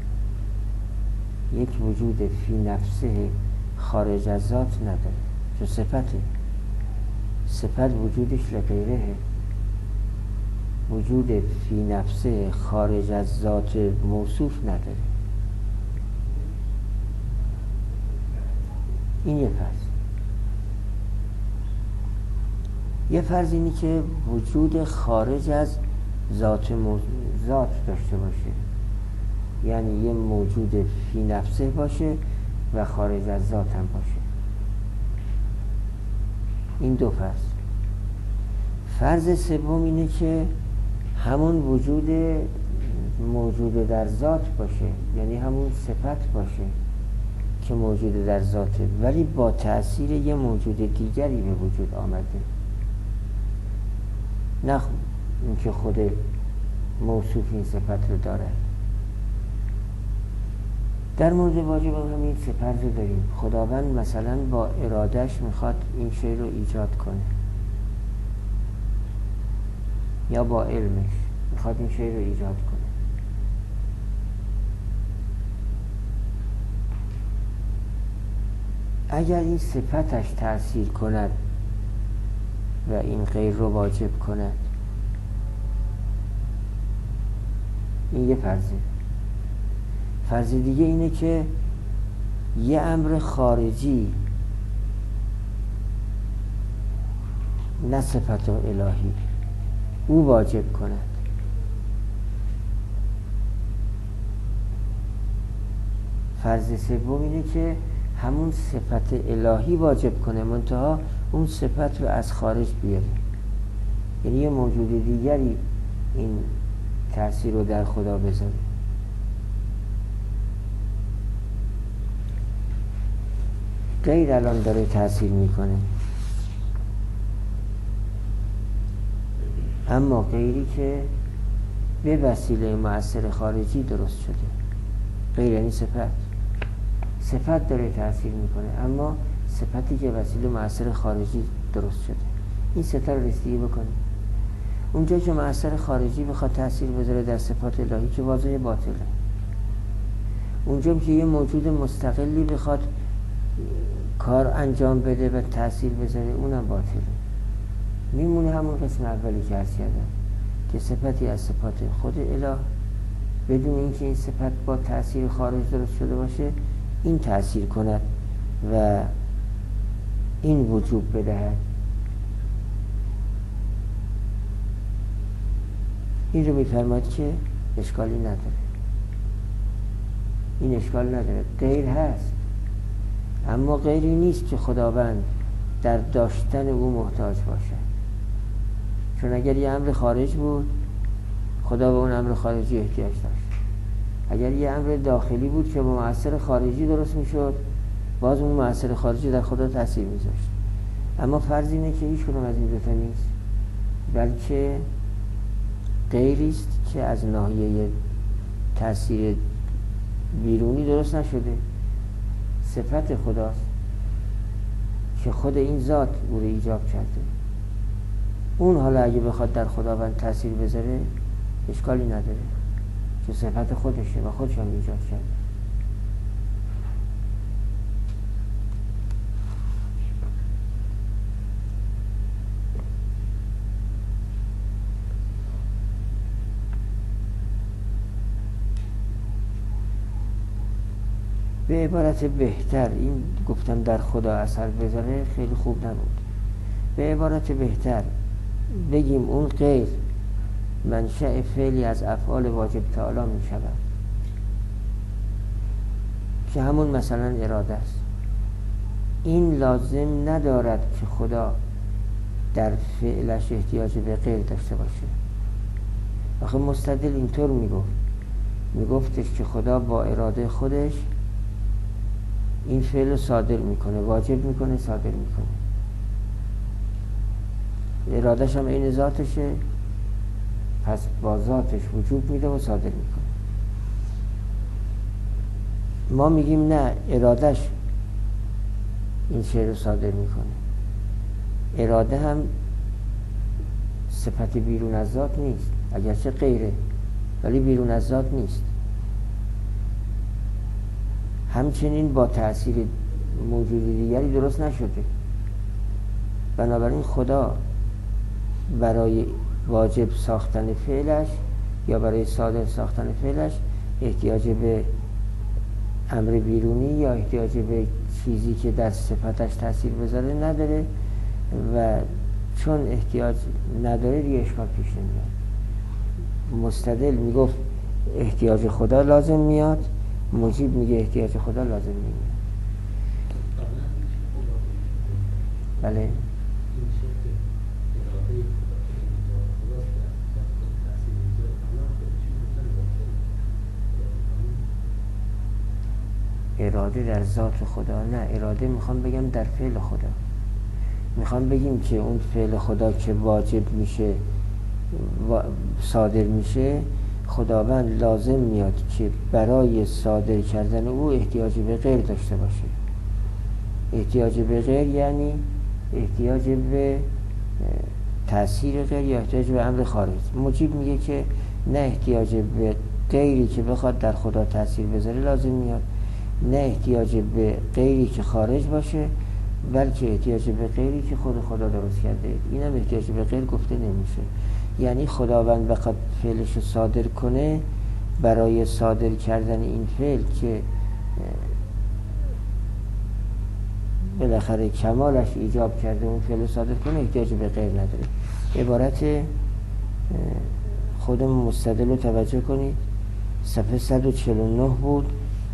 یک وجود فی نفسه خارج از ذات نداره، چون صفت وجودش لغیره. وجود فی نفسه خارج از ذات موصوف نداره. این یه فرض. یه فرض اینی که وجود خارج از ذات داشته باشه، یعنی یه موجود فی نفسه باشه و خارج از ذات هم باشه. این 2 فرض. فرض سوم اینه که همون وجود موجود در ذات باشه، یعنی همون صفت باشه که موجود در ذاته، ولی با تأثیر یه موجود دیگری به وجود آمده، نه اینکه خود موصوف این صفت رو داره. در مورد واجب هم همین 3 فرض رو داریم. خداوند مثلا با ارادش میخواد این شی رو ایجاد کنه، یا با علمش میخواد این شی رو ایجاد کنه. اگر این صفتش تأثیر کند و این غیر رو واجب کند، این یه فرضه. فرض دیگه اینه که یه امر خارجی، نه صفت الهی، او واجب کند. فرض سوم اینه که همون صفت الهی واجب کنه، منتها اون صفت رو از خارج بیاره، یعنی یه موجود دیگری این تأثیر رو در خدا بذاره. غیر الان داره تأثیر میکنه، اما غیری که به وسیله مؤثر خارجی درست شده. غیر یعنی صفت داره تأثیر میکنه، اما صفتی که وسیله مؤثر خارجی درست شده. این 3 تا رو رسیدگی بکنید. اونجا که مؤثر خارجی بخواد تأثیر بذاره در صفات الهی که واضح باطله. اونجا که یه موجود مستقلی بخواد کار انجام بده و تأثیر بذاره، اونم باطله. میمونه همون قسم اولی که عرض کردم که صفتی از صفات خود اله بدون اینکه این صفت با تأثیر خارج درست شده باشه، این تأثیر کند و این وجوب بدهد. این رو میفرماید که اشکالی نداره. این اشکال نداره. غیر هست، اما غیری نیست که خداوند در داشتن او محتاج باشه. چون اگر یه امر خارج بود، خدا به اون امر خارجی احتیاج داشت. اگر یه امر داخلی بود که با مؤثر خارجی درست میشد، باز اون مؤثر خارجی در خدا تاثیر میذاشت. اما فرض اینه که هیچ کدوم از این 2 تا نیست، بلکه غیری است که از ناحیه تاثیر بیرونی درست نشده. صفت خداست که خود این ذات او رو ایجاب کرده. اون حالا اگه بخواد در خداوند تاثیر بذاره، اشکالی نداره، چه صفت خودشه و خودش هم ایجاد کرده. به عبارت بهتر، این گفتم در خدا اثر بذاره خیلی خوب نبود، به عبارت بهتر بگیم اون غیر منشأ فعلی از افعال واجب تعالی می شود که همون مثلا اراده است. این لازم ندارد که خدا در فعلش احتیاج به غیر داشته باشه. آخه مستدل اینطور میگفتش که خدا با اراده خودش این فعل صادر میکنه، واجب میکنه، صادر میکنه. ارادهش هم این ذاتشه، پس با ذاتش وجود میده و صادر میکنه. ما میگیم نه، ارادهش این شعر رو صادر میکنه. اراده هم صفت بیرون از ذات نیست، اگرچه غیره ولی بیرون از ذات نیست. همچنین با تأثیر موجود دیگری درست نشده. بنابراین خدا برای واجب ساختن فعلش یا برای صادر ساختن فعلش احتیاج به امر بیرونی یا احتیاج به چیزی که در صفتش تأثیر بذاره نداره و چون احتیاج نداره دیگه اشکال پیش نمیاد. مستدل میگفت احتیاج خدا لازم میاد، مجیب میگه احتیاج خدا لازم نمیاد. بله اراده در ذات خدا نه، اراده میخوام بگم در فعل خدا. میخوام بگیم که اون فعل خدا که واجب میشه صادر میشه، خداوند لازم میاد که برای صادر کردن او احتیاج به غیر داشته باشه. احتیاج به غیر یعنی احتیاج به تأثیر غیر یا احتیاج به امر خارج. مجیب میگه که نه، احتیاج به غیری که بخواد در خدا تأثیر بذاره لازم میاد، نه احتیاج به غیری که خارج باشه، بلکه احتیاج به غیری که خود خدا درست کرده. اینم احتیاج به غیر گفته نمیشه. یعنی خداوند بخواد فعلش رو صادر کنه، برای صادر کردن این فعل که بالاخره کمالش ایجاب کرده اون فعل صادر کنه، احتیاج به غیر نداره. عبارت خود مستدل رو توجه کنید، صفحه 149 بود.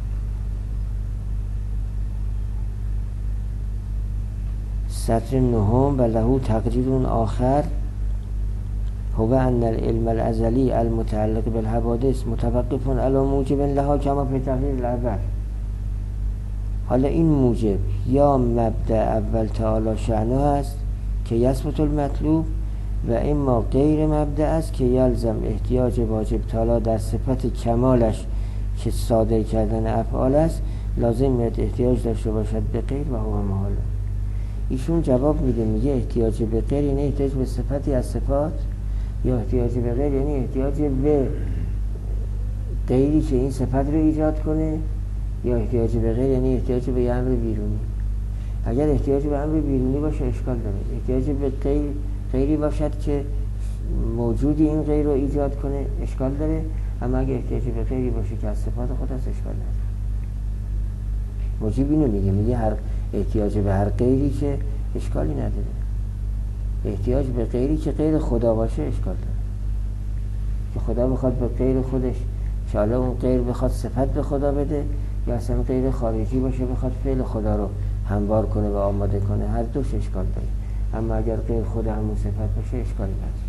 سطر 9 و له تقریر آخر هو ان العلم الازلی المتعلق بالحوادث متوقف علی موجب لها کما فی تقریر الاول. حالا این موجب یا مبدأ اول تعالی شأنه است که یثبت المطلوب و اما غیر مبدأ است که یلزم احتیاج واجب تعالی در صفت کمالش که صادر کردن افعال است لازم میاد احتیاج داشته باشد به غیر و هو محال. ایشون جواب میده، میگه احتیاج به غیر یعنی احتیاج به صفتی از صفات، یا احتیاج به غیر یعنی احتیاج به غیری که این صفت رو ایجاد کنه، یا احتیاج به غیر یعنی احتیاج به امر بیرونی. اگر احتیاج به امر بیرونی باشه اشکال داره، احتیاج به غیری باشد که موجودی این غیر رو ایجاد کنه اشکال داره، اما اگر احتیاج به غیری باشه که از صفات خود است اشکال نداره. موجب اینو میگه هر احتیاج به هر غیری که اشکالی نداره، احتیاج به غیری که غیر خدا باشه اشکال داره. که خدا بخواد به غیر خودش، چاله اون غیر بخواد صفت به خدا بده یا اصلا غیر خارجی باشه بخواد فعل خدا رو هموار کنه و آماده کنه، هر دوش اشکال داره. اما اگر غیر خدا همون صفت باشه اشکالی نداره.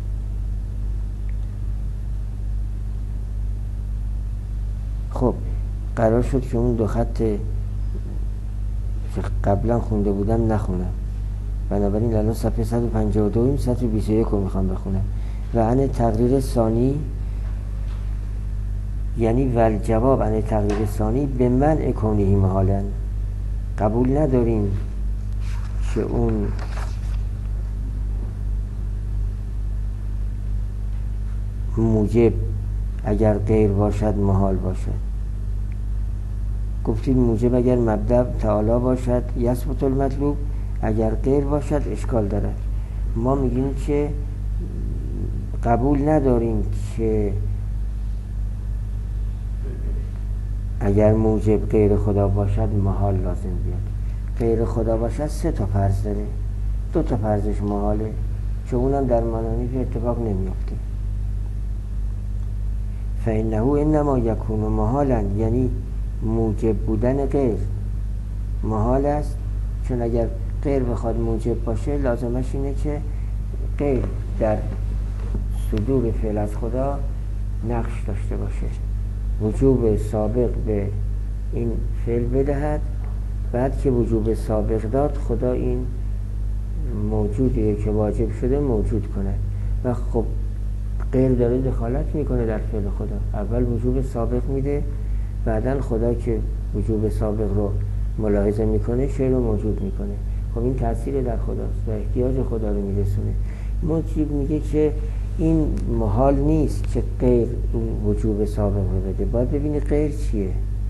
خب قرار شد که اون دو خط که قبلا خونده بودم نخونم، بنابراین الان صفحه 152 سطر 21 رو میخوام بخونم. و عن تقریر ثانی یعنی ول جواب عن تقریر ثانی به منع کونه محالا، قبول نداریم که اون موجب اگر غیر باشد محال باشد. گفتید موجب اگر مبدأ تعالی باشد یثبت المطلوب، اگر غیر باشد اشکال دارد. ما میگیم که قبول نداریم که اگر موجب غیر خدا باشد محال لازم بیاد. غیر خدا باشد 3 تا فرض داره، 2 تا فرضش محاله، چون اونم در منانیف اتفاق نمیافته. فإنه انما یکون محالا، یعنی موجب بودن غیر محال است، چون اگر غیر بخواد موجب باشه لازمش اینه که غیر در صدور فعل از خدا نقش داشته باشه، وجوب سابق به این فعل بدهد، بعد که وجوب سابق داد خدا این موجودیه که واجب شده موجود کنه. و خب غیر داره دخالت میکنه در فعل خدا، اول وجوب سابق میده، بعدن خدا که وجوب سابق رو ملاحظه میکنه شی رو موجود میکنه. خب این تأثیر در خداست و احتیاج خدا رو میرسونه. موجب میگه که این محال نیست که غیر این وجوب سابق رو بده، باید ببینی غیر چیه.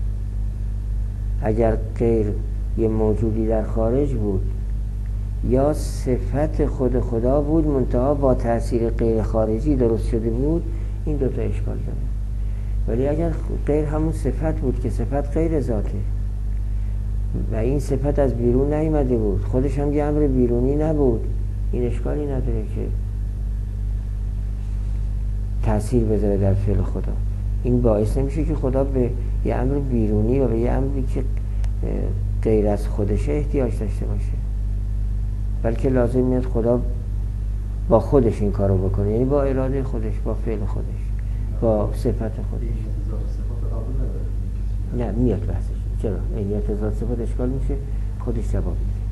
اگر غیر یه موجودی در خارج بود یا صفت خود خدا بود منتها با تأثیر غیر خارجی درست شده بود، این 2 تا اشکال داره. ولی اگر غیر همون صفت بود که صفت غیر ذاته و این صفت از بیرون نیامده بود، خودش هم یه امر بیرونی نبود، این اشکالی نداره که تأثیر بذاره در فعل خدا. این باعث نمیشه که خدا به یه امر بیرونی و به یه امری که غیر از خودشه احتیاج داشته باشه، بلکه لازم میاد خدا با خودش این کارو بکنه، یعنی با اراده خودش، با فعل خودش، با صفت خودش. نه میاد بحثش. چرا؟ عینیت ذات صفات اشکال میشه، خودش جواب میده.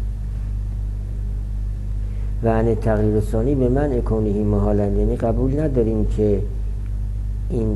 و عن تغییر ثانی به من کونه محالا، یعنی قبول نداریم که این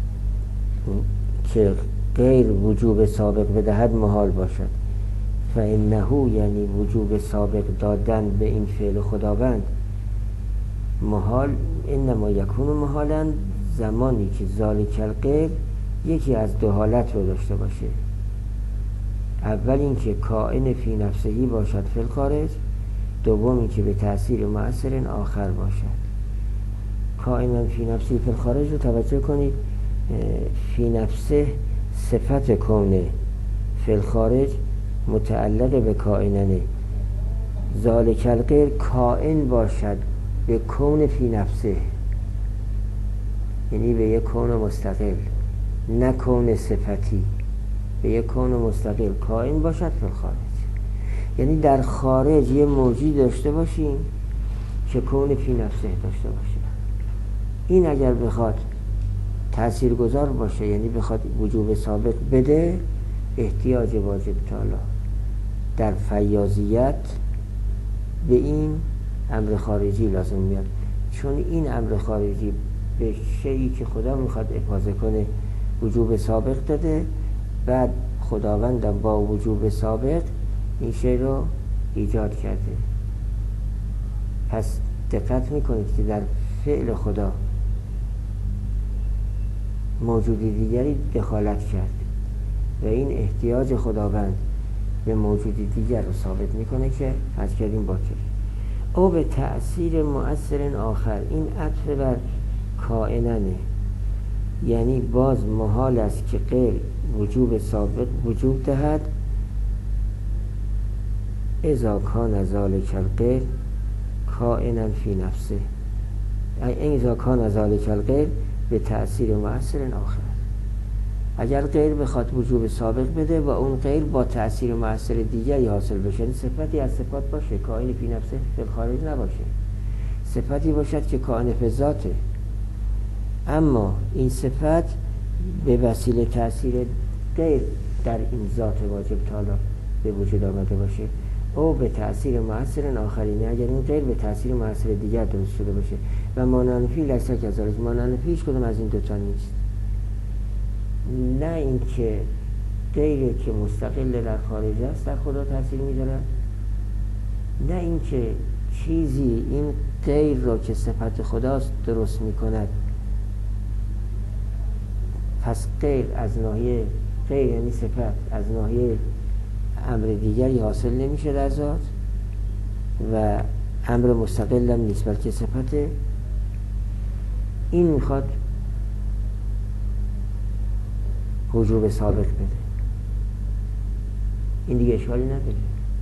که غیر وجوب سابق بدهد محال باشد. فانه یعنی وجوب سابق دادن به این فعل خداوند محال، انما یکون محالا زمانی که ذالک الغیر یکی از 2 حالت رو داشته باشه. اول این که کائن فی نفسهی باشد فی الخارج، دوم این که به تأثیر مؤثر آخر باشد. کائن فی نفسهی فی الخارج رو توجه کنید، فی نفسه صفت کونه، فی الخارج متعلق به کائننه. ذالک الغیر کائن باشد به کون فی نفسه، یعنی به یک کون مستقل، نه کون صفتی، به یک کون مستقل کائن باشد فی الخارج. یعنی در خارج یه موجود داشته باشیم که کون فی نفسه داشته باشه. این اگر بخواد تاثیرگذار باشه، یعنی بخواد وجوب سابق بده، احتیاج واجب تعالی در فیاضیت به این امر خارجی لازم میاد، چون این امر خارجی به شیئی که خدا میخواد افاضه کنه وجوب سابق داده، بعد خداوندم با وجوب سابق این شی رو ایجاد کرده. پس دقت میکنید که در فعل خدا موجودی دیگری دخالت کرد و این احتیاج خداوند به موجودی دیگر رو ثابت میکنه که از کردیم باطل. او به تأثیر مؤثر آخر، این عطف بر کائننه، یعنی باز محال است که غیر وجوب سابق وجود دهد. اذا کان ذالک الغیر کائنا فی نفسه، اذا کان ذالک الغیر به تأثیر مؤثر آخر. اگر غیر بخواد وجوب سابق بده و اون غیر با تأثیر مؤثر دیگری حاصل بشه، این صفتی از صفات باشه، کائن فی نفسه فی الخارج نباشه، صفتی باشد که کائن فی ذاته، اما این صفت به وسیله تأثیر غیر در این ذات واجب تعالی به وجود آمده باشه. او به تأثیر مؤثر آخرینه، اگر این غیر به تأثیر مؤثر دیگر درست شده باشه. و مانعنفی لیس کذالک، مانعنفی هیچ کدوم از این 2 تا نیست. نه اینکه غیری که مستقل در خارج است در خدا تأثیر میذاره، نه اینکه چیزی این غیر را که صفت خداست درست میکند پس غیر از ناحیه غیر یعنی صفت از ناحیه امر دیگری حاصل نمیشه در ذات و امر مستقل هم نیست بلکه صفته. این میخواد وجوب سابق بده، این دیگه اشکالی نداره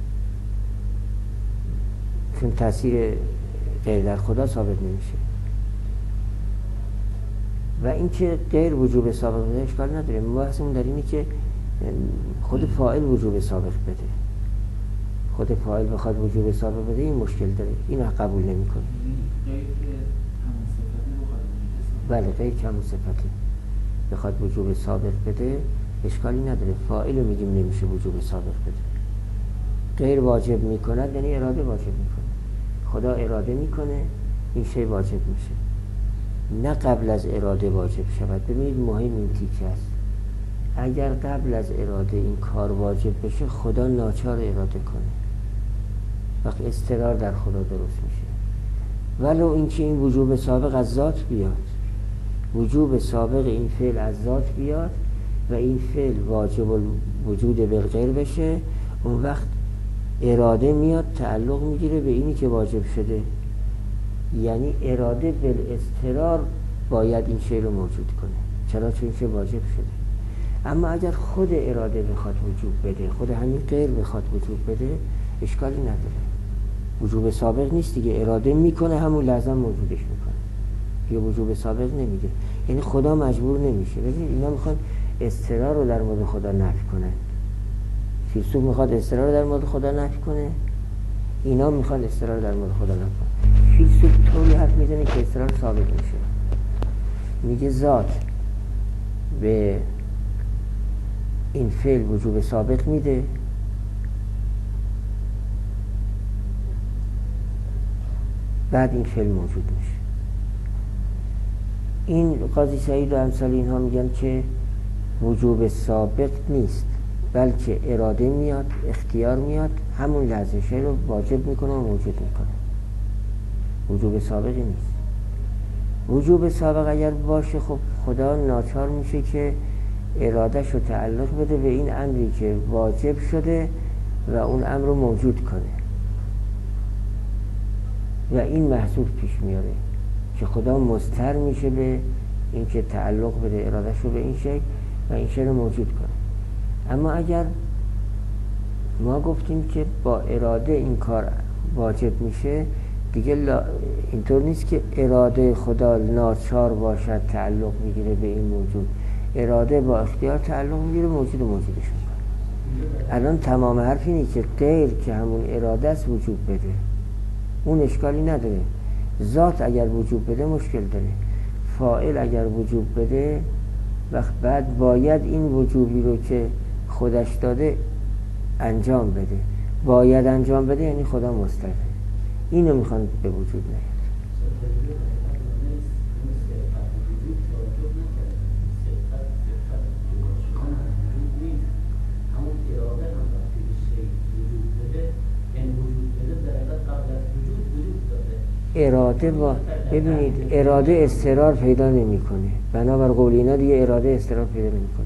چون تاثیر غیر در خدا ثابت نمیشه. و این که غیر وجوب سابق بده اشکال نداره. بحثمون در اینه که خود فاعل وجوب سابق بده، خود فاعل بخواد وجوب سابق بده این مشکل داره، این قبول نمیکنه. بله غیر که همون صفتی بخواد وجوب سابق بده اشکالی نداره. فاعل رو میگیم نمیشه وجوب سابق بده. غیر واجب میکند یعنی اراده واجب میکنه. خدا اراده میکنه این شی واجب میشه، نه قبل از اراده واجب شود. ببینید مهم این تیکه است. اگر قبل از اراده این کار واجب بشه خدا ناچار اراده کنه، وقت اضطرار در خدا درست میشه. ولو اینکه این وجوب سابق از ذات بیاد، وجوب سابق این فعل از ذات بیاد و این فعل واجب الوجود بالغیر بشه، اون وقت اراده میاد تعلق میگیره به اینی که واجب شده. یعنی اراده بالاضطرار باید این شی رو موجود کنه، چرا؟ چون این شی واجب شده. اما اگر خود اراده بخواد وجوب بده، خود همین غیر بخواد وجوب بده اشکالی نداره. وجوب سابق نیست دیگه، اراده میکنه همون لحظه موجودش میکنه، یا وجوب سابق نمیده. یعنی خدا مجبور نمیشه. ببینید اینا میخوان اضطرار رو در مورد خدا نفی کنن. فیلسوف میخواد اضطرار رو در مورد خدا نفی کنه، اینا میخوان اضطرار رو در مورد خدا نفی کنه. فیلسوف طوری حرف میزنه که اضطرار ثابت میشه. میگه ذات به این فعل وجوب سابق میده، بعد این فعل موجود میشه. این قاضی سعید و امثال اینها میگن که وجوب سابق نیست، بلکه اراده میاد، اختیار میاد، همون لحظه شی رو واجب میکنه و موجود میکنه. وجوب سابقی نیست. وجوب سابق اگر باشه خب خدا ناچار میشه که ارادهش رو تعلق بده به این امری که واجب شده و اون امر رو موجود کنه و این محصول پیش میاره که خدا مضطر میشه به این که تعلق بده ارادهش رو به این شی و این شی رو موجود کنه. اما اگر ما گفتیم که با اراده این کار واجب میشه دیگه اینطور نیست که اراده خدا ناچار باشد تعلق میگیره به این موجود. اراده با اختیار تعلق میگیره، موجود و موجودش میکنه. الان تمام حرف اینه که غیر که همون اراده است وجود بده، اون اشکالی نداره. ذات اگر وجود بده مشکل داره. فاعل اگر وجود بده وقت بعد باید این وجوبی رو که خودش داده انجام بده. باید انجام بده یعنی خدا مضطره. اینو میخوان به وجود نیاد. اراده با ببینید اراده اضطرار پیدا نمیکنه. بنابر قول اینا دیگه اراده اضطرار پیدا نمیکنه.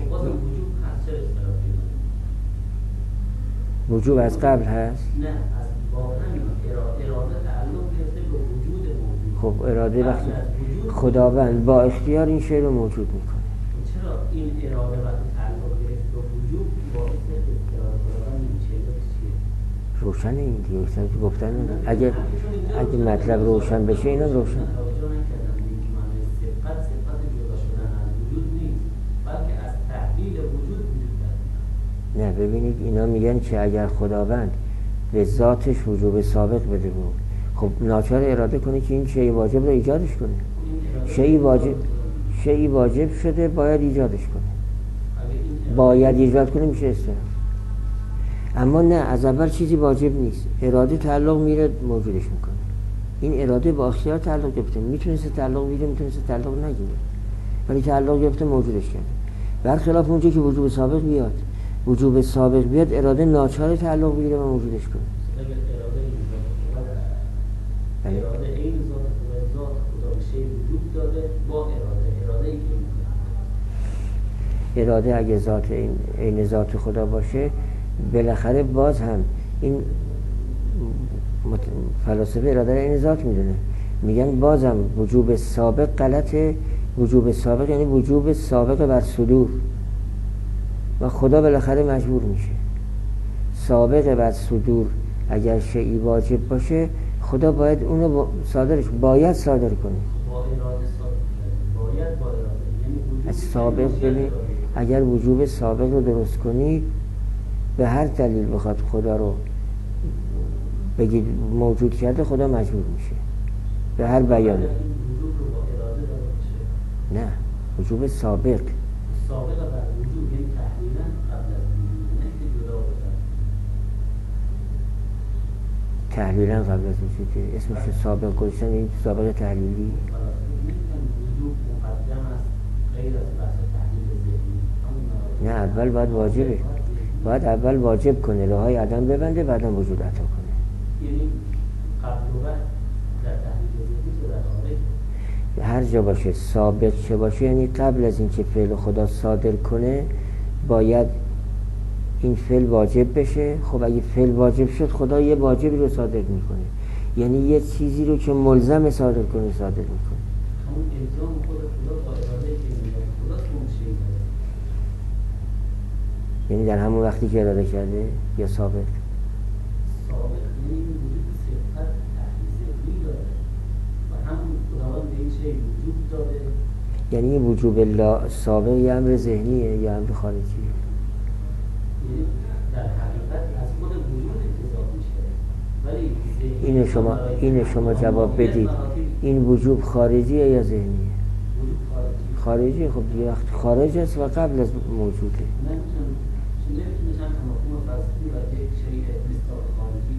وجوب از قبل هست؟ نه، از اراده تعلق گرفته به وجود موجود. خب اراده وقتی خداوند با اختیار این شی رو موجود میکنه. چرا این اراده وقتی تعلق گرفته به وجود باعث اختیار خداوند میشه؟ روشن این دیگه گفتن اگه مطلب روشن بشه اینا روشن. نه ببینید اینا میگن که اگر خداوند به ذاتش وجوب سابق بده بود خب ناچار اراده کنه که این شی واجب رو ایجادش کنه. شی واجب شده باید ایجادش کنه. باید ایجاد کنه میشه استرار. اما نه، از اول چیزی واجب نیست. اراده تعلق میره موجودش میکنه. این اراده با اختیار تعلق گرفته، میتونسته تعلق میگیره، میتونسته تعلق نگیره، ولی تعلق گرفته موجودش کرده. برخلاف اونجا که وجوب سابق بیاد، وجوب سابق بیاد اراده ناچار تعلق بگیره و موجودش کنه. اراده این ذات خدا به شی وجود داده با اراده ای که میکنه. اراده این ذات خدا به شی وجود داده با اراده ای که میکنه. چرا این اراده وقتی تعلق گرفته به وجود باعث اختیار خداوند نمیشه؟ روشن این دیگه. وقتی وجود تعلق گرفته به وجود باعث اختیار خداوند نمیشه. اراده اگه ذات عین ذات خدا باشه، بالاخره باز هم این فلاسفه اراده عین ذات میدونه، میگن بازم وجوب سابق غلطه. وجوب سابق یعنی وجوب سابق بر صدور، و خدا بالاخره مجبور میشه. سابق بر صدور اگر شیئی واجب باشه، خدا باید اونو باید صادر کنه. با اراده صادر کنه. باید با اراده، یعنی وجود از سابق ببین، اگر وجوب سابق رو درست کنی، به هر دلیل بخواد خدا رو بگید موجود کرده، خدا مجبور میشه به هر بیان. وجود رو با اراده داره باشه. نه، وجوب سابق. سابق بر وجود یعنی تحلیلا قبل از وجود، نه که جدا باشه. تحلیلا قبل از وجود، اسمش سابق گذاشتن، این سابق تحلیلی. وجود مقدم است غیر از بحث تحلیل ذهنی. نه، اول باید واجبه، باید اول واجب کنه، راههای عدم ببنده، بعدا وجود عطا کنه. یعنی قبل و بعد در تحلیل ذهنی و در خارج هر جا باشه سابق چه باشه، یعنی قبل از اینکه فعل خدا صادر کنه باید این فعل واجب بشه. خب اگه فعل واجب شد، خدا یه واجبی رو صادر میکنه، یعنی یه چیزی رو که ملزم صادر کنه صادر میکنه. همون الزام خود خدا با اراده که میگه خدا اون شیء داره، یعنی در همون وقتی که اراده کرده یا سابق. سابق یعنی این وجود صفت تحلیل ذهنی داره و همون خداوند به این شیء وجود داده. یعنی این وجوب سابق یه امر ذهنیه یا امر خارجیه؟ یعنی در حقیقت از خود وجود انتزاع میشه، ولی اینو شما جواب بدید. این وجوب خارجیه یا ذهنیه؟ وجود خارجی. خارجی. خب دیگه وقت خارج است و قبل از موجوده. نمیتونه چند مفهوم فلسفی و یک شیء مستقل خارجی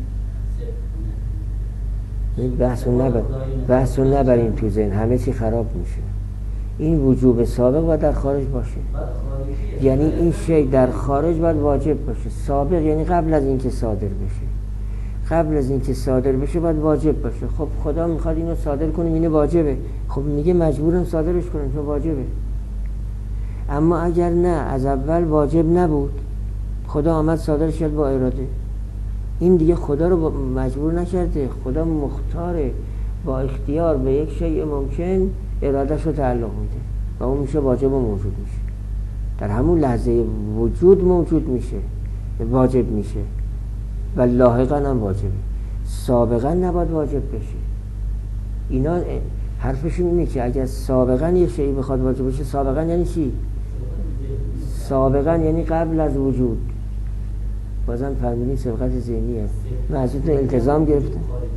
صرف کنه. بحثو نبریم تو ذهن، همه چی خراب میشه. این وجوب سابق باید در خارج باشه، یعنی این شیء در خارج باید واجب باشه. سابق یعنی قبل از اینکه صادر بشه، قبل از اینکه صادر بشه باید واجب باشه. خب خدا میخواد اینو صادر کنه، اینو واجبه، خب میگه مجبورم صادرش کنم چون واجبه. اما اگر نه، از اول واجب نبود، خدا آمد صادرش کرد با اراده، این دیگه خدا رو مجبور نکرده، خدا مختاره، با اختیار به یک شیء ممکن ارادهش رو تعلق میده و اون میشه واجب و موجود میشه. در همون لحظه وجود موجود میشه، واجب میشه و لاحقا هم واجبه. سابقا نباید واجب بشه. اینا حرفشون اینه که اگر سابقا یه شیء بخواد واجب بشه، سابقا یعنی چی؟ سابقا یعنی قبل از وجود. بازم فرمودین سبقت ذهنی است. من از اون التزام گرفتم.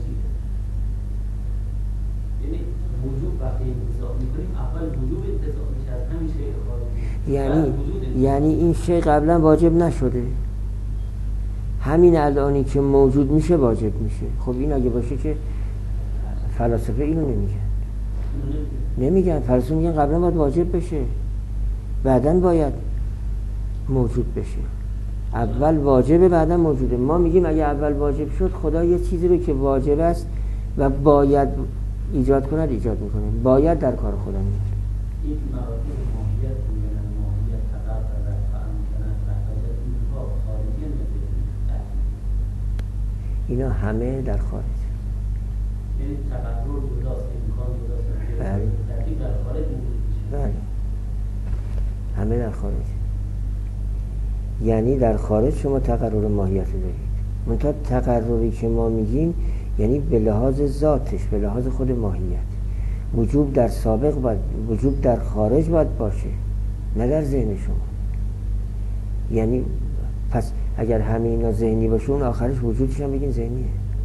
یعنی وجود وقتی انتزاع میکنیم، اول وجود انتزاع میشه از همین شیء خارجی. یعنی این شیء قبلا واجب نشده، همین الانی که موجود میشه واجب میشه. خب این اگه باشه که فلاسفه اینو نمیگن. فلاسفه میگن قبلا باید واجب بشه، بعدن باید موجود بشه. اول واجبه، بعدن موجوده. ما میگیم اگه اول واجب شد، خدا یه چیزی رو که واجب است و باید ایجاد کند ایجاد میکنه، باید در کار خدا میاد. این مراتب ماهیت میگن، ماهیت تقرر در فهم کنن رفتاجت اینها خارجی نمیده. اینا همه در خارج، یعنی تقرر جداست، امکان جداست. بله. در خارج موجود میشه. بله، همه در خارج. یعنی در خارج شما تقرر ماهیت دارید. منتها تقرری که ما میگیم یعنی به لحاظ ذاتش، به لحاظ خود ماهیت. وجوب در سابق باید، وجوب در خارج باید باشه، نه در ذهن شما. یعنی پس اگر همه اینا ذهنی باشه، اون آخرش وجودش هم بگین ذهنیه.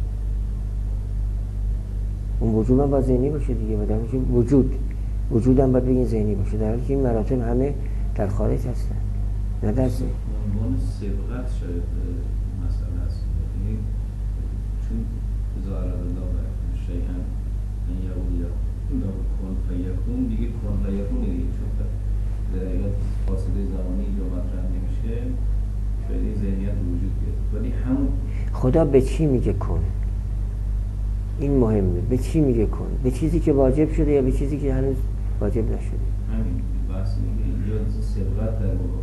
اون وجود هم باید ذهنی باشه دیگه. بعد وجود هم باید بگین ذهنی باشه، در حالی که این مراتب همه در خارج هستن، نه در ذهن. عنوان سبقت شاید مسئله هست، یعنی چون ظاهر الله شیئا ان یقول کن فیکون، دیگه کن فیکون دیگه، چون در حقیقت فاصله زمانی اینجا مطرح نمیشه، شاید این ذهنیت وجود بیاد. ولی همون خدا به چی میگه کن؟ این مهمه. به چی میگه کن؟ به چیزی که واجب شده یا به چیزی که هنوز واجب نشده؟ همین بحث اینه، یا سبقت در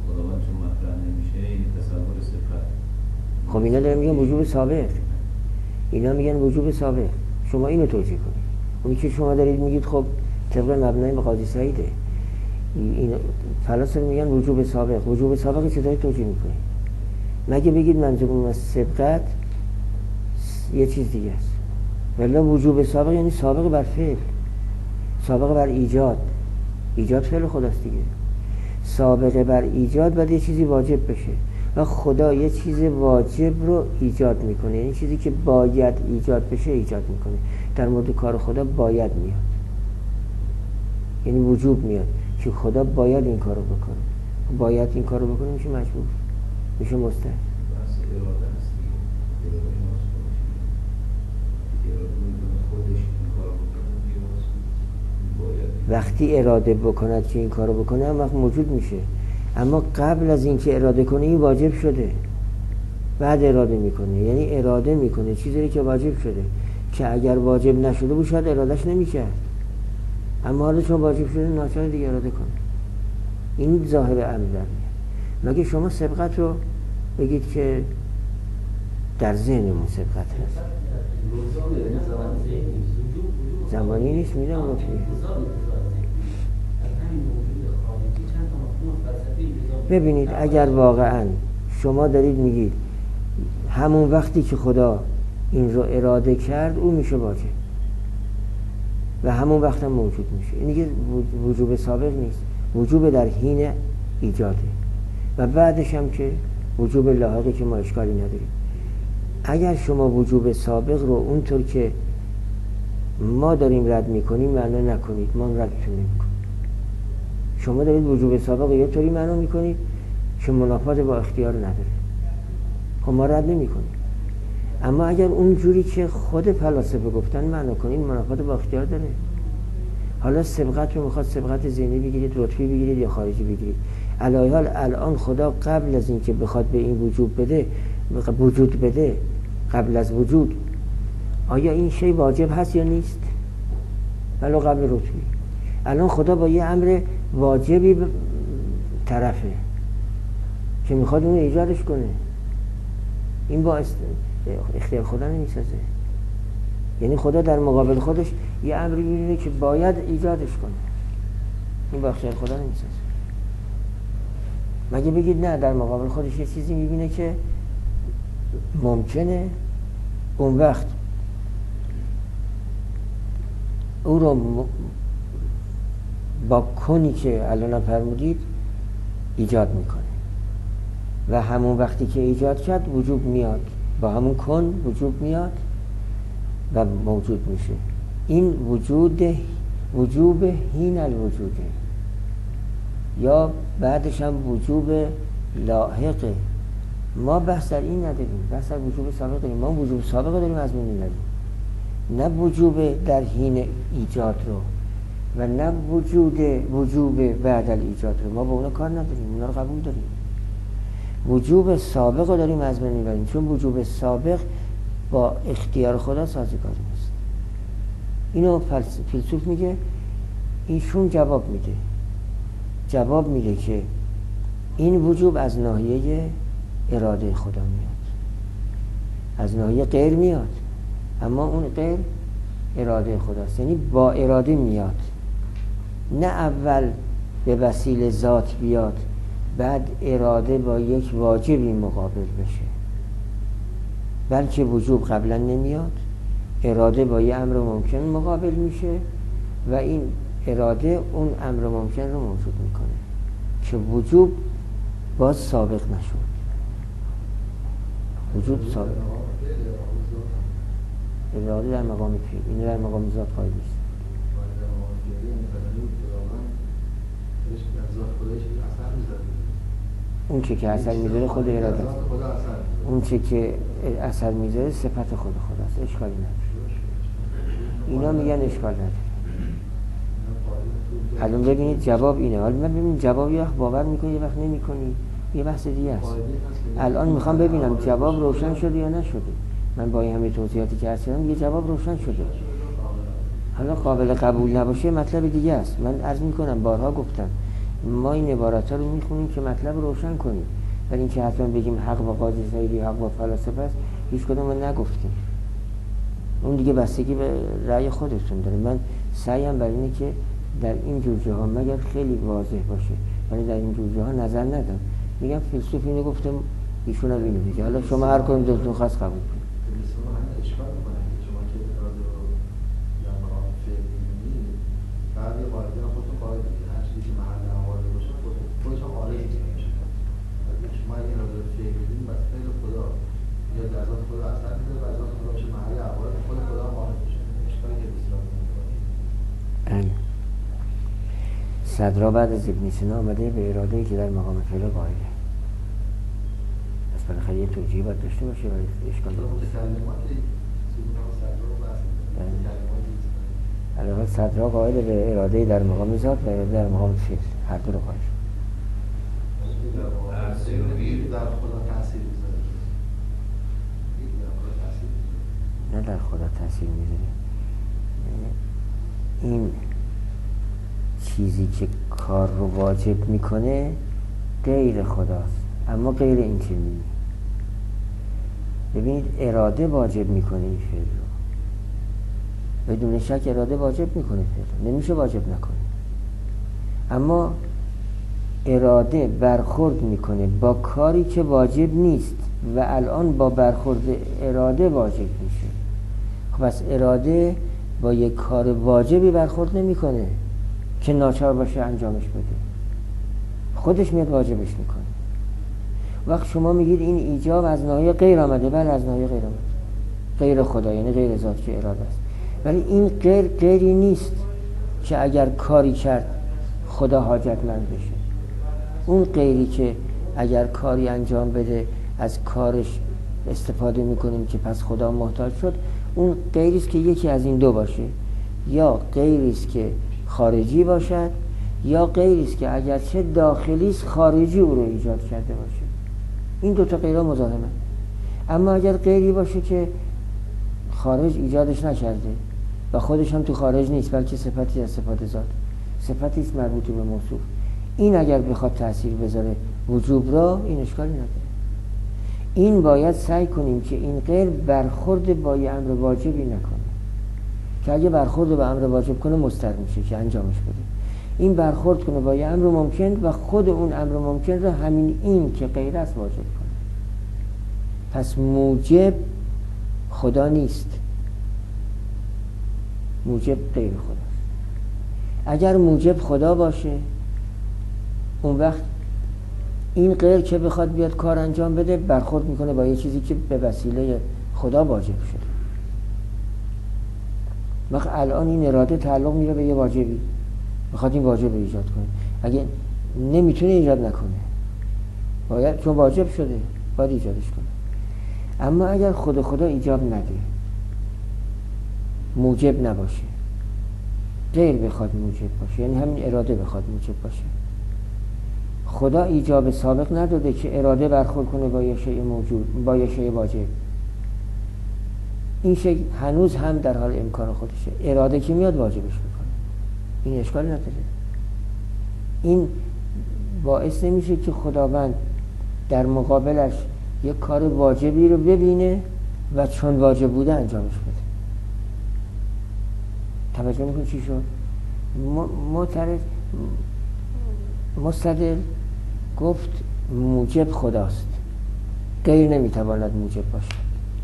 خب اینا دارن میگن وجوب سابق، اینا میگن وجوب سابق. شما اینو توجیه کنید. اونی که شما دارید میگید خب طبق مبنای قاضی سعیده، این فلاسفه میگن وجوب سابق. وجوب سابق چطوری توجیه میکنید؟ مگه بگید منظورم از سبقت یه چیز دیگه است. ولی وجوب سابق یعنی سابق بر فعل، سابق بر ایجاد. ایجاد فعل خداست دیگه. سابقه بر ایجاد باید یه چیزی واجب بشه و خدا یه چیز واجب رو ایجاد میکنه، یعنی چیزی که باید ایجاد بشه ایجاد میکنه. در مورد کار خدا باید میاد، یعنی وجوب میاد که خدا باید این کارو بکنه. باید این کارو بکنه میشه مجبور، میشه مستحق. بحث اراده است دیگه. اراده ماست خودش. اراده میدونه خودش این کارو بکنه دیگه باید. وقتی اراده بکند که این کارو بکنه هم وقت موجود میشه. اما قبل از اینکه اراده کنه این واجب شده، بعد اراده میکنه، یعنی اراده میکنه چیزی که واجب شده که اگر واجب نشده بود شاید ارادهش نمیکرد، اما حالا چون واجب شده ناچار دیگه اراده کنه. این ظاهر امر در میاد. مگه شما سبقت رو بگید که در ذهنمون سبقت هست، زمانی نیست، میدم لطفی. ببینید اگر واقعا شما دارید میگید همون وقتی که خدا این رو اراده کرد او میشه واجب و همون وقت هم موجود میشه، این دیگه وجوب سابق نیست، وجوب در حین ایجاده و بعدش هم که وجوب لاحقی که ما اشکالی نداریم. اگر شما وجوب سابق رو اونطور که ما داریم رد میکنیم معنا نکنید، ما ردتون نمیکنیم. شما دارید وجوب سابق یه طوری معنا میکنید که منافات با اختیار نداره، خب ما رد نمیکنیم. اما اگر اون جوری که خود فلاسفه گفتن معنا کنید منافات با اختیار داره. حالا سبقت رو میخواد سبقت ذهنی بگیرید، رتبی بگیرید یا خارجی بگیرید، علی حال الان خدا قبل از اینکه بخواد به این وجود بده قبل از وجود، آیا این شی واجب هست یا نیست؟ ولو قبل رتبی. الان خدا با یه امر واجبی طرفه که میخواد اون ایجادش کنه، این با اختیار خدا نمیسازه. یعنی خدا در مقابل خودش یه امری میبینه که باید ایجادش کنه، این با اختیار خدا نمیسازه. مگه بگید نه، در مقابل خودش یه چیزی میبینه که ممکنه اون وقت او رو با کنی که الان فرمودید ایجاد میکنه و همون وقتی که ایجاد کرد وجود میاد، با همون کن وجود میاد و موجود میشه. این وجوب حین الوجوده یا بعدش هم وجوب لاحقه. ما بحث در این نداریم، بحث در وجوب سابق داریم. ما وجوب سابق داریم از من نداریم، نه وجوب در حین ایجاد رو و نه وجوب بعد الایجاد رو. ما با اونا کار نداریم، اونا رو قبول داریم. وجوب سابق رو داریم از من میبریم، چون وجوب سابق با اختیار خدا سازگار نیست. اینو فیلسوف میگه، ایشون جواب میده که این وجوب از ناحیه اراده خدا میاد، از ناحیه غیر میاد، اما اون غیر اراده خداست، یعنی با اراده میاد، نه اول به وسیله ذات بیاد بعد اراده با یک واجبی مقابل بشه، بلکه وجوب قبلا نمیاد، اراده با یه امر ممکن مقابل میشه و این اراده اون امر ممکن رو موجود میکنه که وجوب باز سابق نشد. وجوب سابق، اراده در مقام فعل، این در مقام ذات قائل نیست. اون چه که اثر میذاره خود اراده، اون چه که اثر میذاره صفت خود خداست، اشکالی نداره. اینا میگن اشکال نداره. الان ببینید جواب اینه. حالا من ببینید جواب یه وقت باور میکنی یه وقت نمیکنی، یه بحث دیگه است. الان میخوام ببینم جواب روشن شده یا نشده. من با این همه توضیحاتی که عرض کردم یه جواب روشن شده، حالا قابل قبول نباشه مطلب دیگه است. من عرض میکنم بارها گفتم ما این عبارات ها رو میخونیم که مطلب روشن کنیم، ولی اینکه حتما بگیم حق با قاضی سعیدی حق با فلاسفه است هیچ کدوم ما نگفتیم. اون دیگه بستگی به رأی خودتون داره. من سعیم بر اینه که در این جور جاها مگر خیلی واضح باشه، ولی در این جور جاها نظر ندم. میگم فیلسوف اینو گفتم، ایشون هم اینو میگه، حالا شما هر کدوم دلتون خواست قبول کنید. فیلسوف همین اشکال میکنه شما که اراده رو در مقام فعل می‌بینید، بعضی قاعده خودتون قائل می‌کنید هر چیزی که محل احواله باشه خودش خارج میشه. شما اگه اراده رو فعل می‌بینید بس فعل خدا یا در ذات خدا اثر می‌ذاره و ذات خدا باشه محل احوال خود خدا هم خارج میشه. اشکالی که بسیار می‌کنه. صدرا بعد از ابن سینا آمده به اراده‌ای که در مقام فعل قائله. پس بالاخره یه توجیه باید داشته باشه برای اشکال تو متکلمات سیدنا صدرا رو بحث علاوه صدرا قائل به اراده‌ای در مقام ذات و اراده در مقام فعل، هر دو رو قائل. در خدا تاثیر می‌ذاره. نه در خدا تاثیر می‌ذاره. این چیزی که کار رو واجب میکنه غیر خداست، اما غیر این چنینی. ببینید اراده واجب میکنه این فعل رو، بدون شک اراده واجب میکنه فعل رو، نمیشه واجب نکنه. اما اراده برخورد میکنه با کاری که واجب نیست و الان با برخورد اراده واجب میشه. خب پس اراده با یک کار واجبی برخورد نمیکنه که ناچار باشه انجامش بده، خودش میاد واجبش میکنه. وقت شما میگید این ایجاب از ناحیه غیر آمده، بله از ناحیه غیر آمده، غیر خدا، یعنی غیر ذات که اراده است. ولی این غیری نیست که اگر کاری کرد خدا حاجتمند بشه. اون غیری که اگر کاری انجام بده از کارش استفاده میکنیم که پس خدا محتاج شد، اون غیری است که یکی از این دو باشه، یا غیری است که خارجی باشد، یا غیری است که اگرچه داخلی است خارجی او رو ایجاد کرده باشه. این دو تا غیرها مزاحمه. اما اگر غیری باشه که خارج ایجادش نکرده و خودش هم تو خارج نیست، بلکه صفتی از صفات ذات، صفتی است مربوط به موصوف، این اگر بخواد تأثیر بذاره وجوب را، این اشکالی نداره. این باید سعی کنیم که این غیر برخورد با یه امر واجبی نکنه، که اگه برخورد با امر واجب کنه مستر میشه که انجامش بده. این برخورد کنه با یه امر ممکن و خود اون امر ممکن رو همین این که غیر است واجب کنه. پس موجب خدا نیست، موجب غیر خداست. اگر موجب خدا باشه، اون وقت این غیر که بخواد بیاد کار انجام بده برخورد میکنه با یه چیزی که به وسیله خدا واجب شده. وقت الان این اراده تعلق میره به یه واجبی، میخواد این واجب رو ایجاد کنه. اگه نمیتونه ایجاد نکنه، باید، چون واجب شده باید ایجادش کنه. اما اگر خدا ایجاب نده، موجب نباشه، غیر بخواد موجب باشه، یعنی همین اراده بخواد موجب باشه، خدا ایجاب سابق نداده که اراده برخورد کنه با یه شیء موجود، با یه شیء واجب. این شیء هنوز هم در حال امکان خودشه، اراده که میاد واجبش میکنه، این اشکال نداره. این باعث نمیشه که خداوند در مقابلش یک کار واجبی رو ببینه و چون واجب بوده انجامش بده. توجه میکنی چی شد؟ مستدل گفت موجب خداست، غیر نمیتواند موجب باشه.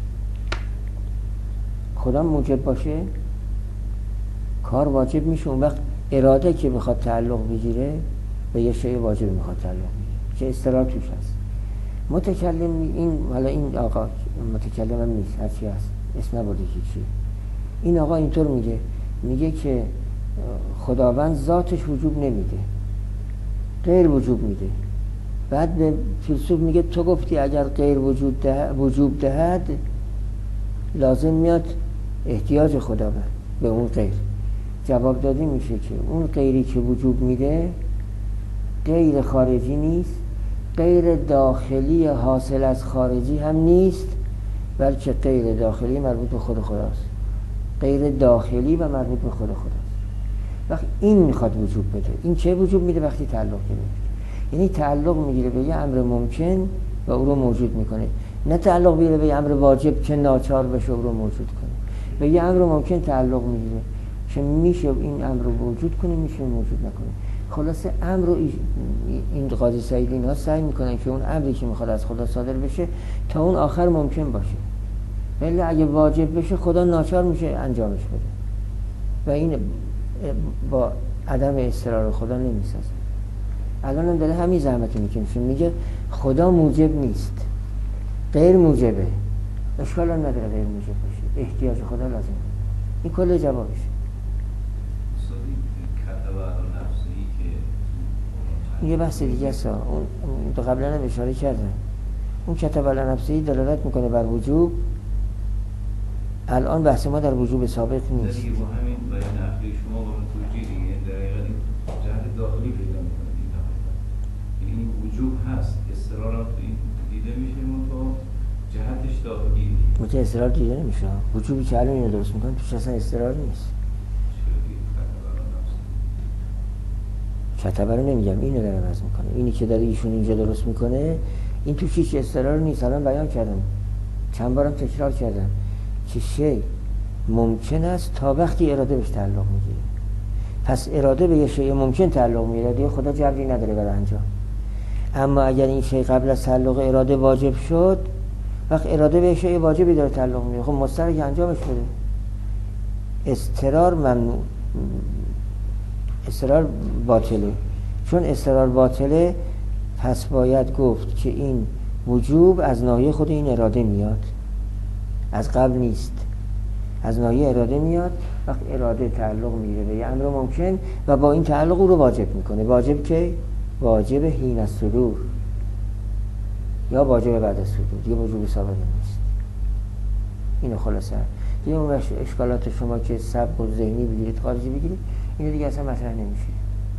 خدا موجب باشه کار واجب میشه، اون وقت اراده که بخواد تعلق بگیره به یه شیء واجب میخواد تعلق بگیره که اصطلاح توش هست. متکلم این، حالا این آقا متکلم هم نیست، هرچی هست اسم نبرده که چیه، این آقا اینطور میگه که خداوند ذاتش وجوب نمیده، غیر وجوب میده. بعد به فیلسوف میگه تو گفتی اگر غیر وجوب دهد لازم میاد احتیاج خداوند به اون غیر. جواب داده میشه که اون غیری که وجوب میده غیر خارجی نیست، غیر داخلی حاصل از خارجی هم نیست، بلکه غیر داخلی مربوط به خود خداست، غیر داخلی و مربوط به خود خداست. وقتی این میخواد وجوب بده، این چه وجوب میده؟ وقتی تعلق گرفت، یعنی تعلق میگیره به یه امر ممکن و او رو موجود میکنه، نه تعلق میگیره به یه امر واجب که ناچار بشه او رو موجود کنه. به یه امر ممکن تعلق میگیره که میشه این امر رو وجود کنه، میشه موجود نکنه. خلاصه امر رو این قاضی سعید اینها سعی میکنن که اون امری که میخواد از خدا صادر بشه تا اون آخر ممکن باشه، ولی اگه واجب بشه خدا ناچار میشه انجامش بده و این با عدم اصرار خدا نمیسازه. الان هم داره همین زحمت میکنه، میگه خدا موجب نیست، غیر موجبه، اشکال هم نداره غیر موجب باشه، احتیاج خدا لازم. این کل جوابشه. یه بحث دیگه است، اون قبلا هم اشاره کردم. اون کتب علی نفسه دلالت میکنه بر وجوب. الان بحث ما در وجوب سابق نیست. دیگه با همین بیان عقلی شما با توجیه دیگه در حقیقت جهت داخلی پیدا میکنه دیگه. این وجوب هست، اصرار هم تو این دیده میشه، منتها جهتش داخلی دیگه. متأ اصرار دیده نمیشه. وجوبی که الان اینو درست میکنه توش اصلا اصرار نیست. کتبه رو نمیگم، اینو داره وضع میکنه. اینی که داره ایشون اینجا درست میکنه این توش هیچ اصرار نیست. الان بیان کردم، چند بارم تکرار کردم که شی ممکن است تا وقتی اراده بهش تعلق میگیره. پس اراده به یه شی ممکن تعلق میگیره دیگه خدا جبری نداره برای انجام. اما اگر این شی قبل از تعلق اراده واجب شد، وقت اراده به شی واجبی داره تعلق میگیره، خب مضطر که انجامش بده. اضطرار ممنوع، اصرار باطله. چون اصرار باطله پس باید گفت که این وجوب از ناحیه خود این اراده میاد، از قبل نیست، از ناحیه اراده میاد. وقت اراده تعلق میگیره به یه امر ممکن و با این تعلق او رو واجب میکنه. واجب که واجب حین الصدور یا واجب بعد از صدور، دیگه وجوب سابق نیست. اینو خلاصه دیگه اون اشکالات شما که سبق و ذهنی بگیرید، خارجی بگیرید، اینو دیگه اصلا مطرح نمیشه.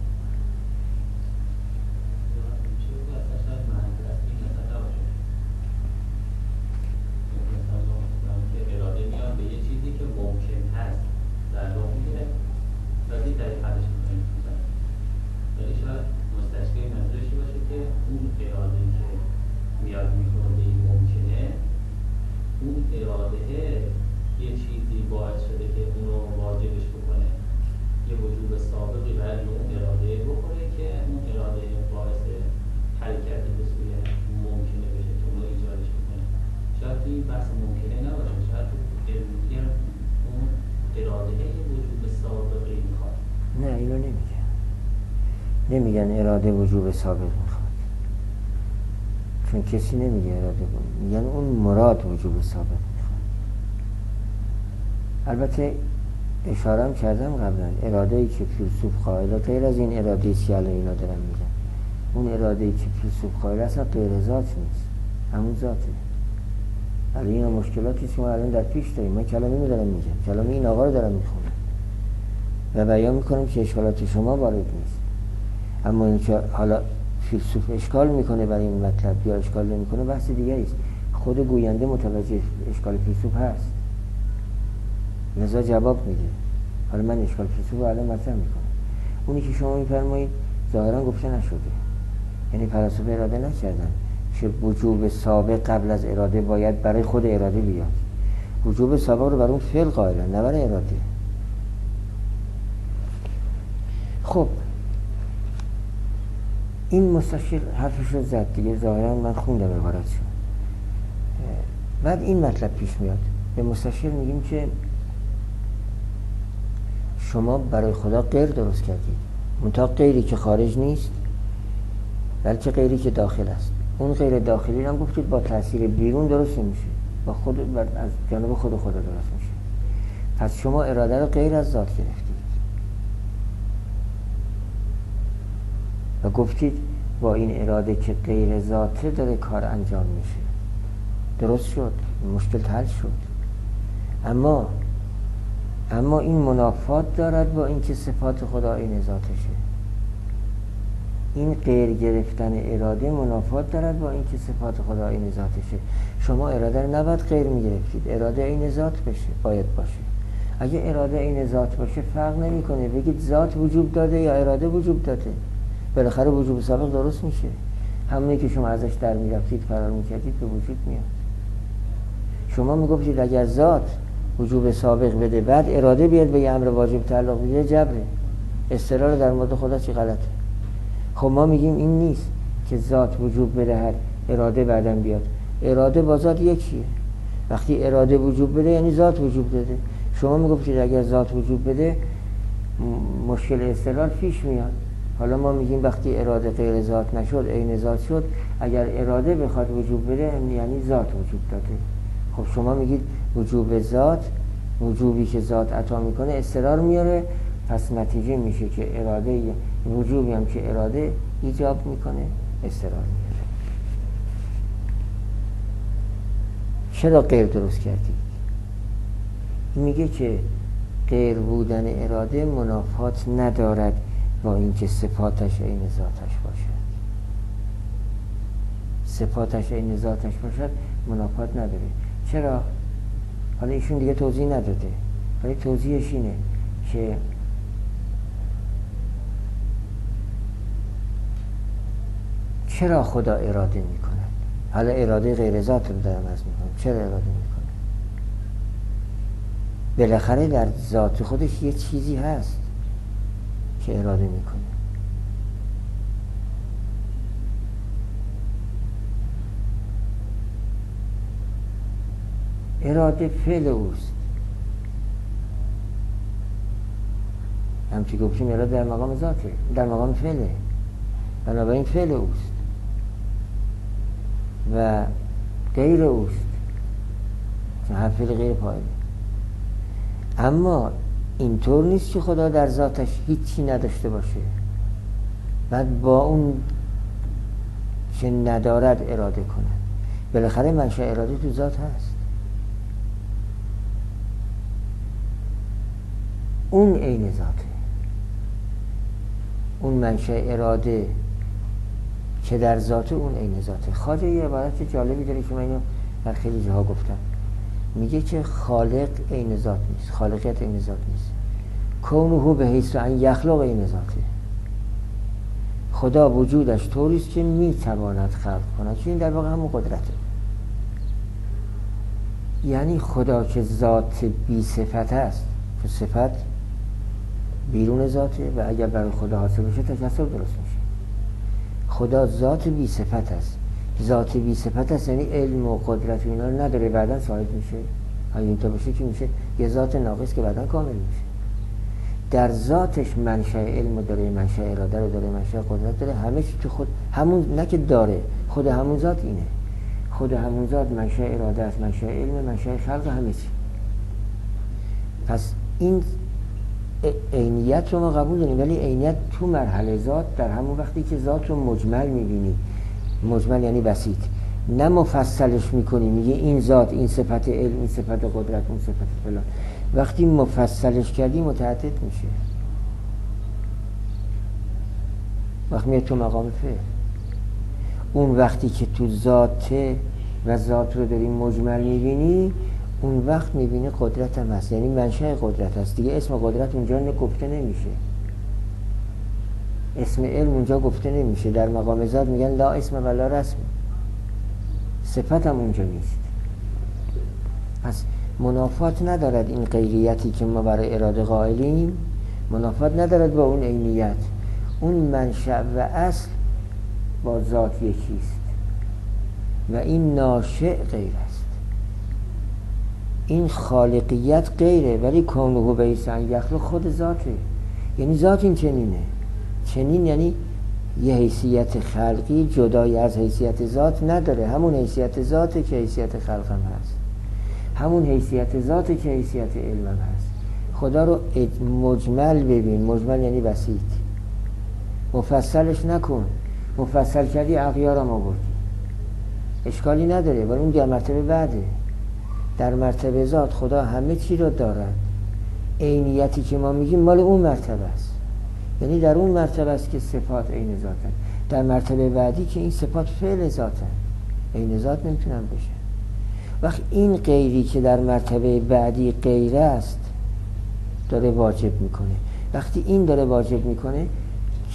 نمیگن اراده وجوب سابق میخواد، چون کسی نمیگه اراده بود، میگن اون مراد وجوب سابق میخواد. البته اشاره هم کردم قبلا، اراده ای که فیلسوف قائل غیر از این اراده ای که الان اینا دارن میگن، اون اراده ای که فیلسوف قائل اصلا غیر ذات نیست، همون ذاته. الان اینا مشکلاتی که ما الان در پیش داریم. من کلمه میدارم میگم، کلمه این آقا رو دارم میخونم و بیان میکنم که اشکالات شما وارد نیست. اما اینکه حالا فیلسوف اشکال میکنه برای این مطلب یا اشکال نمیکنه بحث دیگری است. خود گوینده متوجه اشکال فیلسوف هست، لذا جواب میده. حالا من اشکال فیلسوف رو الان مطرح میکنم. اونی که شما میفرمایید ظاهرا گفته نشده، یعنی فلاسفه اراده نکردن که وجوب سابق قبل از اراده باید برای خود اراده بیاد. وجوب سابق رو برای اون فعل قائلن، نه برای اراده. خب این مستشیر حرفش رو زد دیگه، ظاهرا من خوندم عبارتشو. بعد این مطلب پیش میاد، به مستشیر میگیم که شما برای خدا غیر درست کردید، منتها غیری که خارج نیست بلکه غیری که داخل است. اون غیر داخلی هم گفتید با تاثیر بیرون درست نمیشه، با خود از جانب خدا درست میشه. پس شما اراده رو غیر از ذات گرفتید و گفتید با این اراده که غیر ذاته داره کار انجام میشه. درست شد، مشکل حل شد. اما این منافات دارد با اینکه صفات خدا این ذاتشه. این غیر گرفتن اراده منافات دارد با اینکه صفات خدا این ذاتشه. شما اراده رو نباید غیر میگرفتید، اراده این ذات بشه، باید باشه. اگه اراده این ذات باشه فرق نمیکنه بگید ذات وجود داده یا اراده وجود داده، بالاخره وجوب سابق درست میشه. همونی که شما ازش در میرفتید فرار میکردید به وجود میاد. شما میگفتید اگر ذات وجوب سابق بده بعد اراده بیاد به یه امر واجب تعلق بده جبره. استقرار در مورد خدا چی غلطه؟ خب ما میگیم این نیست که ذات وجوب بدهد اراده بعدم بیاد. اراده با ذات یکیه. وقتی اراده وجوب بده یعنی ذات وجوب داده. شما میگفتید اگر ذات وجوب بده مشکل استقرار پیش میاد. حالا ما میگیم وقتی اراده غیر ذات نشد عین ذات شد، اگر اراده بخواد وجوب بده یعنی ذات وجوب داده. خب شما میگید وجوب ذات، وجوبی که ذات عطا میکنه استقرار میاره، پس نتیجه میشه که اراده وجوبی هم که اراده ایجاب میکنه استقرار میاره. چرا غیر درست کردید؟ میگه که غیر بودن اراده منافات ندارد با اینکه صفاتش عین ذاتش باشد. صفاتش عین ذاتش باشد منافات نداره. چرا؟ حالا ایشون دیگه توضیح نداده، ولی توضیحش اینه که چرا خدا اراده میکنه؟ حالا اراده غیر ذات رو دارم عرض میکنم. چرا اراده میکنه؟ بالاخره در ذات خودش یه چیزی هست که اراده میکنه. اراده فعل اوست. همچی گفتیم اراده در مقام ذاته، در مقام فعله، بنابراین فعل اوست و غیر اوست، چون هر فعل غیر پایله. اما اینطور نیست که خدا در ذاتش هیچی نداشته باشه بعد با اون که ندارد اراده کنه. بالاخره منشأ اراده تو ذات هست. اون عین ذاته. اون منشأ اراده که در ذات اون عین ذاته. خواجه یه عبارت جالبی داره که من اینو در خیلی جاها گفتم. میگه که خالق عین ذات نیست، خالقیت عین ذات نیست. کونه به حیث ان یخلق عین ذاته. خدا وجودش طوریست که میتواند خلق کند، چون این در واقع همون قدرته. یعنی خدا که ذات بی صفت است، که صفت بیرون ذاته و اگر برای خدا حاصل بشه تجسر درست میشه. خدا ذات بی صفت است. ذات بی صفت است یعنی علم و قدرت و اینا رو نداره، بعداً صاحب میشه. اگه اینطور بشه که میشه یه ذات ناقص که بعداً کامل میشه. در ذاتش منشأ علم داره، منشأ اراده رو داره، منشأ قدرت داره، همه چی تو خود همون، نه که داره، خود همون ذات اینه. خود همون ذات منشأ اراده است، منشأ علم، منشأ خلق، همه چی. پس این عینیت رو ما قبول داریم، ولی عینیت تو مرحله ذات، در همون وقتی که ذات رو مجمل میبینی، مجمل یعنی بسیط، نه مفصلش میکنی میگه این ذات، این صفت علم، این صفت قدرت، اون صفت فلان. وقتی مفصلش کردی متعدد میشه. وقتی میاد تو مقام فعل، اون وقتی که تو ذاته و ذات رو داری مجمل میبینی، اون وقت میبینی قدرت هم هست، یعنی منشأ قدرت هست. دیگه اسم قدرت اونجا گفته نمیشه، اسم علم اونجا گفته نمیشه. در مقام ذات میگن لا اسم ولا رسم، صفت هم اونجا نیست. پس منافات ندارد این غیریتی که ما برای اراده قائلیم، منافات ندارد با اون عینیت. اون منشأ و اصل با ذات یکیست و این ناشئ غیر است. این خالقیت غیره، ولی کونه به حیث ان یخلق خود ذاته. یعنی ذات این چنینه. چنین یعنی یه حیثیت خلقی جدای از حیثیت ذات نداره. همون حیثیت ذاته که حیثیت خلق هم هست، همون حیثیت ذاته که حیثیت علم هم هست. خدا رو مجمل ببین، مجمل یعنی بسیط، مفصلش نکن. مفصل کردی اغیارم آوردی، اشکالی نداره، ولی اون در مرتبه بعده. در مرتبه ذات خدا همه چی رو دارد. عینیتی که ما میگیم مال اون مرتبه است، یعنی در اون مرتبه است که صفات عین ذاتن. در مرتبه بعدی که این صفات فعل ذاتن، عین ذات نمیتونن بشه. وقت این غیری که در مرتبه بعدی غیر است داره واجب میکنه. وقتی این داره واجب میکنه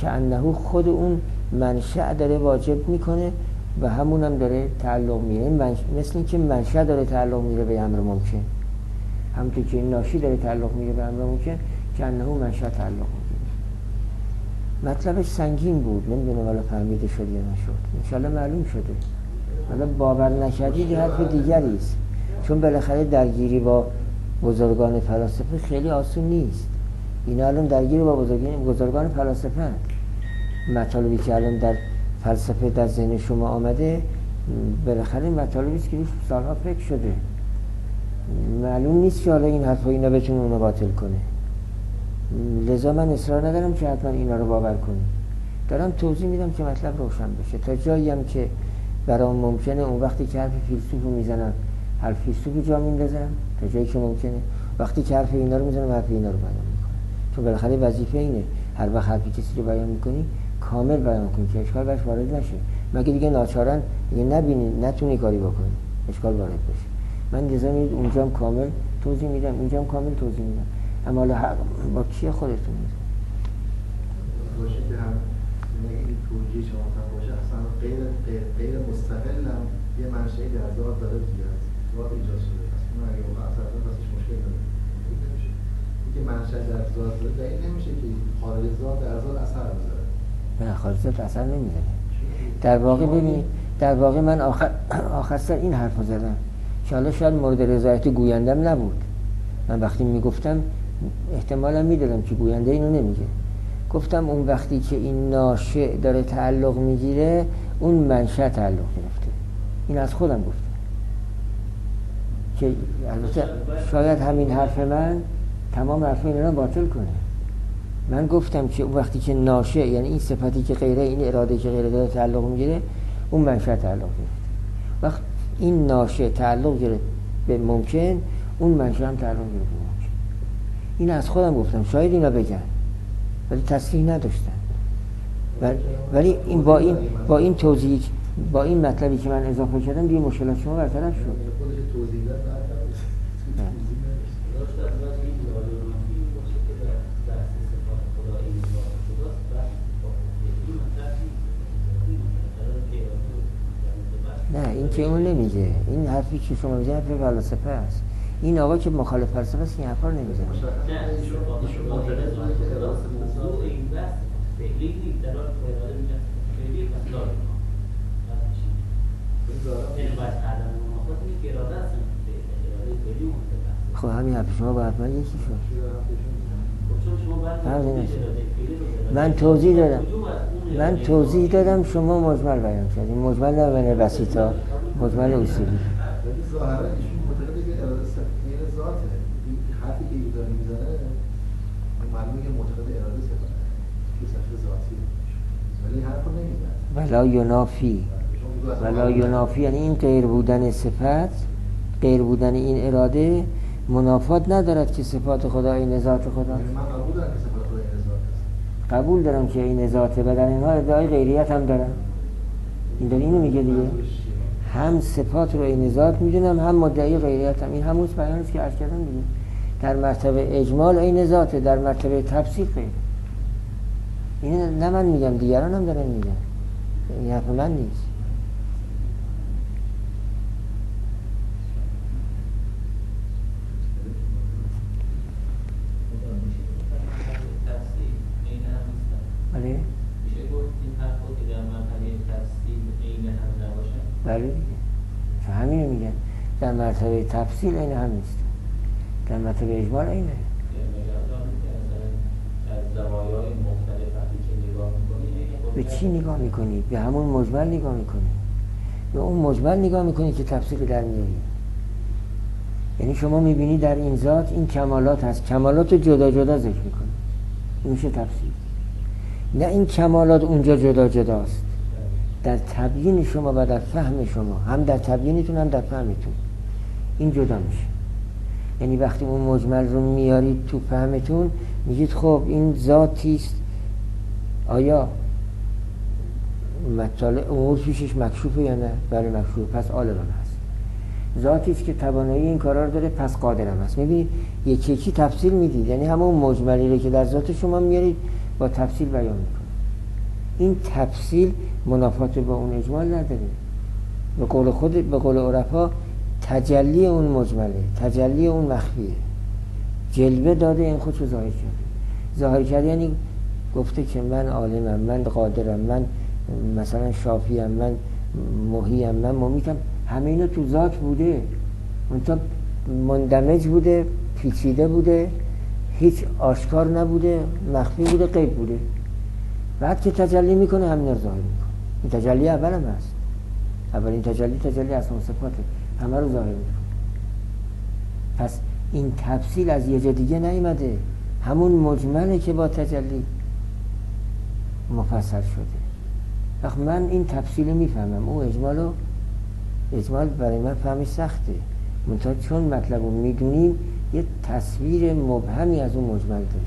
که انه خود اون منشأ داره واجب میکنه و همونم داره تعلق میره. مثل این که منشأ داره تعلق میره به امر ممکن، همونطور که این ناشی داره تعلق میره به امر ممکن، که انه منشأ تعلق میگیره. مطلبش سنگین بود، نمیدونم حالا فهمیده شد یا نشد. انشالله معلوم شده. حالا باور نکردید حرف دیگری است، چون بالاخره درگیری با بزرگان فلاسفه خیلی آسون نیست. اینا الان درگیری با بزرگان فلاسفه هست. مطالبی که الان در فلسفه در ذهن شما آمده بالاخره مطالبی است که روش سالها فکر شده. معلوم نیست که حالا این حرفا اینا بتونه اونو باطل کنه. لذا من اصرار ندارم که حتما اینا رو باور کنید. دارم توضیح میدم که مطلب روشن بشه. تا جایی هم که برام ممکنه اون وقتی که حرف فیلسوف رو میزنم حرف فیلسوف جا میندازم، تا جایی که ممکنه. وقتی که حرف اینا رو میزنم حرف اینا رو بیان میکنم، چون بالاخره وظیفه اینه هر وقت حرفی کسی رو بیان میکنی کامل بیان کنی که اشکال برش وارد نشه، مگه دیگه ناچارن دیگه نبینی نتونی کاری بکنی اشکال وارد بشه. من دیزاین اونجام کامل توضیح میدم، اینجام کامل توضیح میدم، اما حالا با کیه خودتون باشه که هم این توجیه شما باشه اصلا غیر مستقل هم یه منشأی در ذات داره دیگه ذات ایجاد شده. اصلا اگه واقعا اصلا واسش مشکل داره نمیشه. اینکه منشأ در ذات داره دلیل نمیشه که خارج ذات در ذات اثر بذاره. نه خارج ذات اثر نمیذاره. در واقع ببینید، در واقع من آخر سر این حرفو زدم که حالا شاید مورد رضایت گویندم نبود. من وقتی میگفتم احتمالا میدادم که گوینده اینو نمیگه. گفتم اون وقتی که این ناشئ داره تعلق میگیره اون منشأ تعلق گرفته. این از خودم گفتم که البته شاید همین حرف من تمام حرف اینا رو باطل کنه. من گفتم که اون وقتی که ناشئ یعنی این صفتی که غیره، این اراده که غیره داره تعلق میگیره اون منشأ تعلق گرفته. وقت این ناشئ تعلق گرفت به ممکن، اون منشأ هم تعلق گرفت به ممکن. این از خودم گفتم، شاید اینا بگن ولی تصریح نداشتن. ولی این با این توضیح، با این مطلبی که من اضافه کردم دیگه مشکلات شما برطرف شد. خودش توضیح داد نه این که اون نمیگه. این حرفی که شما میگه حرف فلسفه است. این آقا که مخالف فلسفه است این حرفا رو نمیزنه. خب همین حرف شما با حرف من یکی شد. من توضیح دادم شما مجمل بیان کردیم. مجمل نه بین بسیطا، مجمل اصولی. ظاهرا ایشون معتقده که اراده صفت ذاته. این حرفی که ایشون میزنه معلومه که معتقد اراده صفت که صفت ذاتی، ولی حرفو نمیزنه. ولا ینافی یعنی این غیر بودن صفت، غیر بودن این اراده منافات ندارد که صفات خدا این ذات خدا. من قبول دارم که صفات خدا این ذات است. قبول دارم که این ذاته، و در اینها ادعای غیریت هم دارم. این داره اینو میگه دیگه. هم صفات رو این ذات میدونم، هم مدعی غیریت هم. این همون بیانی است که عرض کردم دیگه. در مرتبه اجمال این ذاته، در مرتبه تفصیل غیر. این نه من میگم، دیگران هم دارن میگن. این حرف من نیست. بله دیگه، همینو میگن. در مرتبه تفصیل این هم نیست، در مرتبه اجمال اینه. به چی نگاه میکنی؟ به همون مجمل نگاه میکنی، به اون مجمل نگاه میکنی که تفصیل در میاری. یعنی شما میبینی در این ذات این کمالات هست، کمالات جدا جدا ذکر میکنی، این میشه تفصیل. نه این کمالات اونجا جدا جداست، در تبیین شما و در فهم شما، هم در تبیینتون هم در فهمتون این جدا میشه. یعنی وقتی اون مجمل رو میارید تو فهمتون میگید خب این ذاتی است، آیا مطالع امور پیشش مکشوفه یا نه؟ بله مکشوفه، پس عالم هست. ذاتی است که توانایی این کارا رو داره، پس قادرم هست. میبینید یکی یکی تفصیل میدید، یعنی همون مجملی رو که در ذات شما میارید با تفصیل بیان میکنید. این تفصیل منافات با اون اجمال نداره. به قول عرفا تجلی اون مجمله، تجلی اون مخفیه. جلوه داده این خودشو ظاهر کرده. ظاهر کرده یعنی گفته که من عالمم، من قادرم، من مثلا شافیم، من محیم، من ممیتم. همه اینا تو ذات بوده، اونتا مندمج بوده، پیچیده بوده، هیچ آشکار نبوده، مخفی بوده، غیب بوده. بعد که تجلی میکنه همین رو ظاهر میکنه. این تجلی اول هم هست. اولین تجلی اسماء و صفاته، همه رو ظاهر میکنه. پس این تفصیل از یه جا دیگه نیامده، همون مجمله که با تجلی مفصل شده. وقت من این تفصیل رو میفهمم، اون اجمال برای من فهمش سخته، منتها چون مطلب رو میدونیم یه تصویر مبهمی از اون مجمل داریم.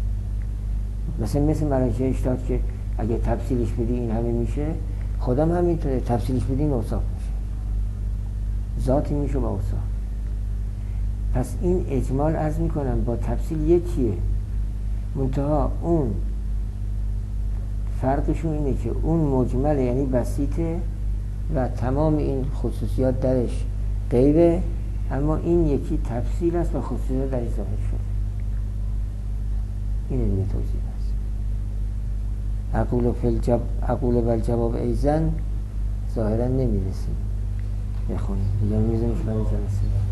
مثل مراجع اشتاد که اگه تفصیلش بدی این همه میشه، خودم همینطوره، تفصیلش بدی این اوصاف میشه، ذاتی میشه با اوصاف. پس این اجمال عرض میکنم با تفصیل یکیه، منتها اون فرقشون اینه که اون مجمل یعنی بسیطه و تمام این خصوصیات درش غیبه، اما این یکی تفصیل است و خصوصیات درش ظاهر شده. این دیگه توضیح است. اقول بالجواب ایزن ظاهرا نمیرسیم بخونیم دیگه، میزنیش برای جلسه.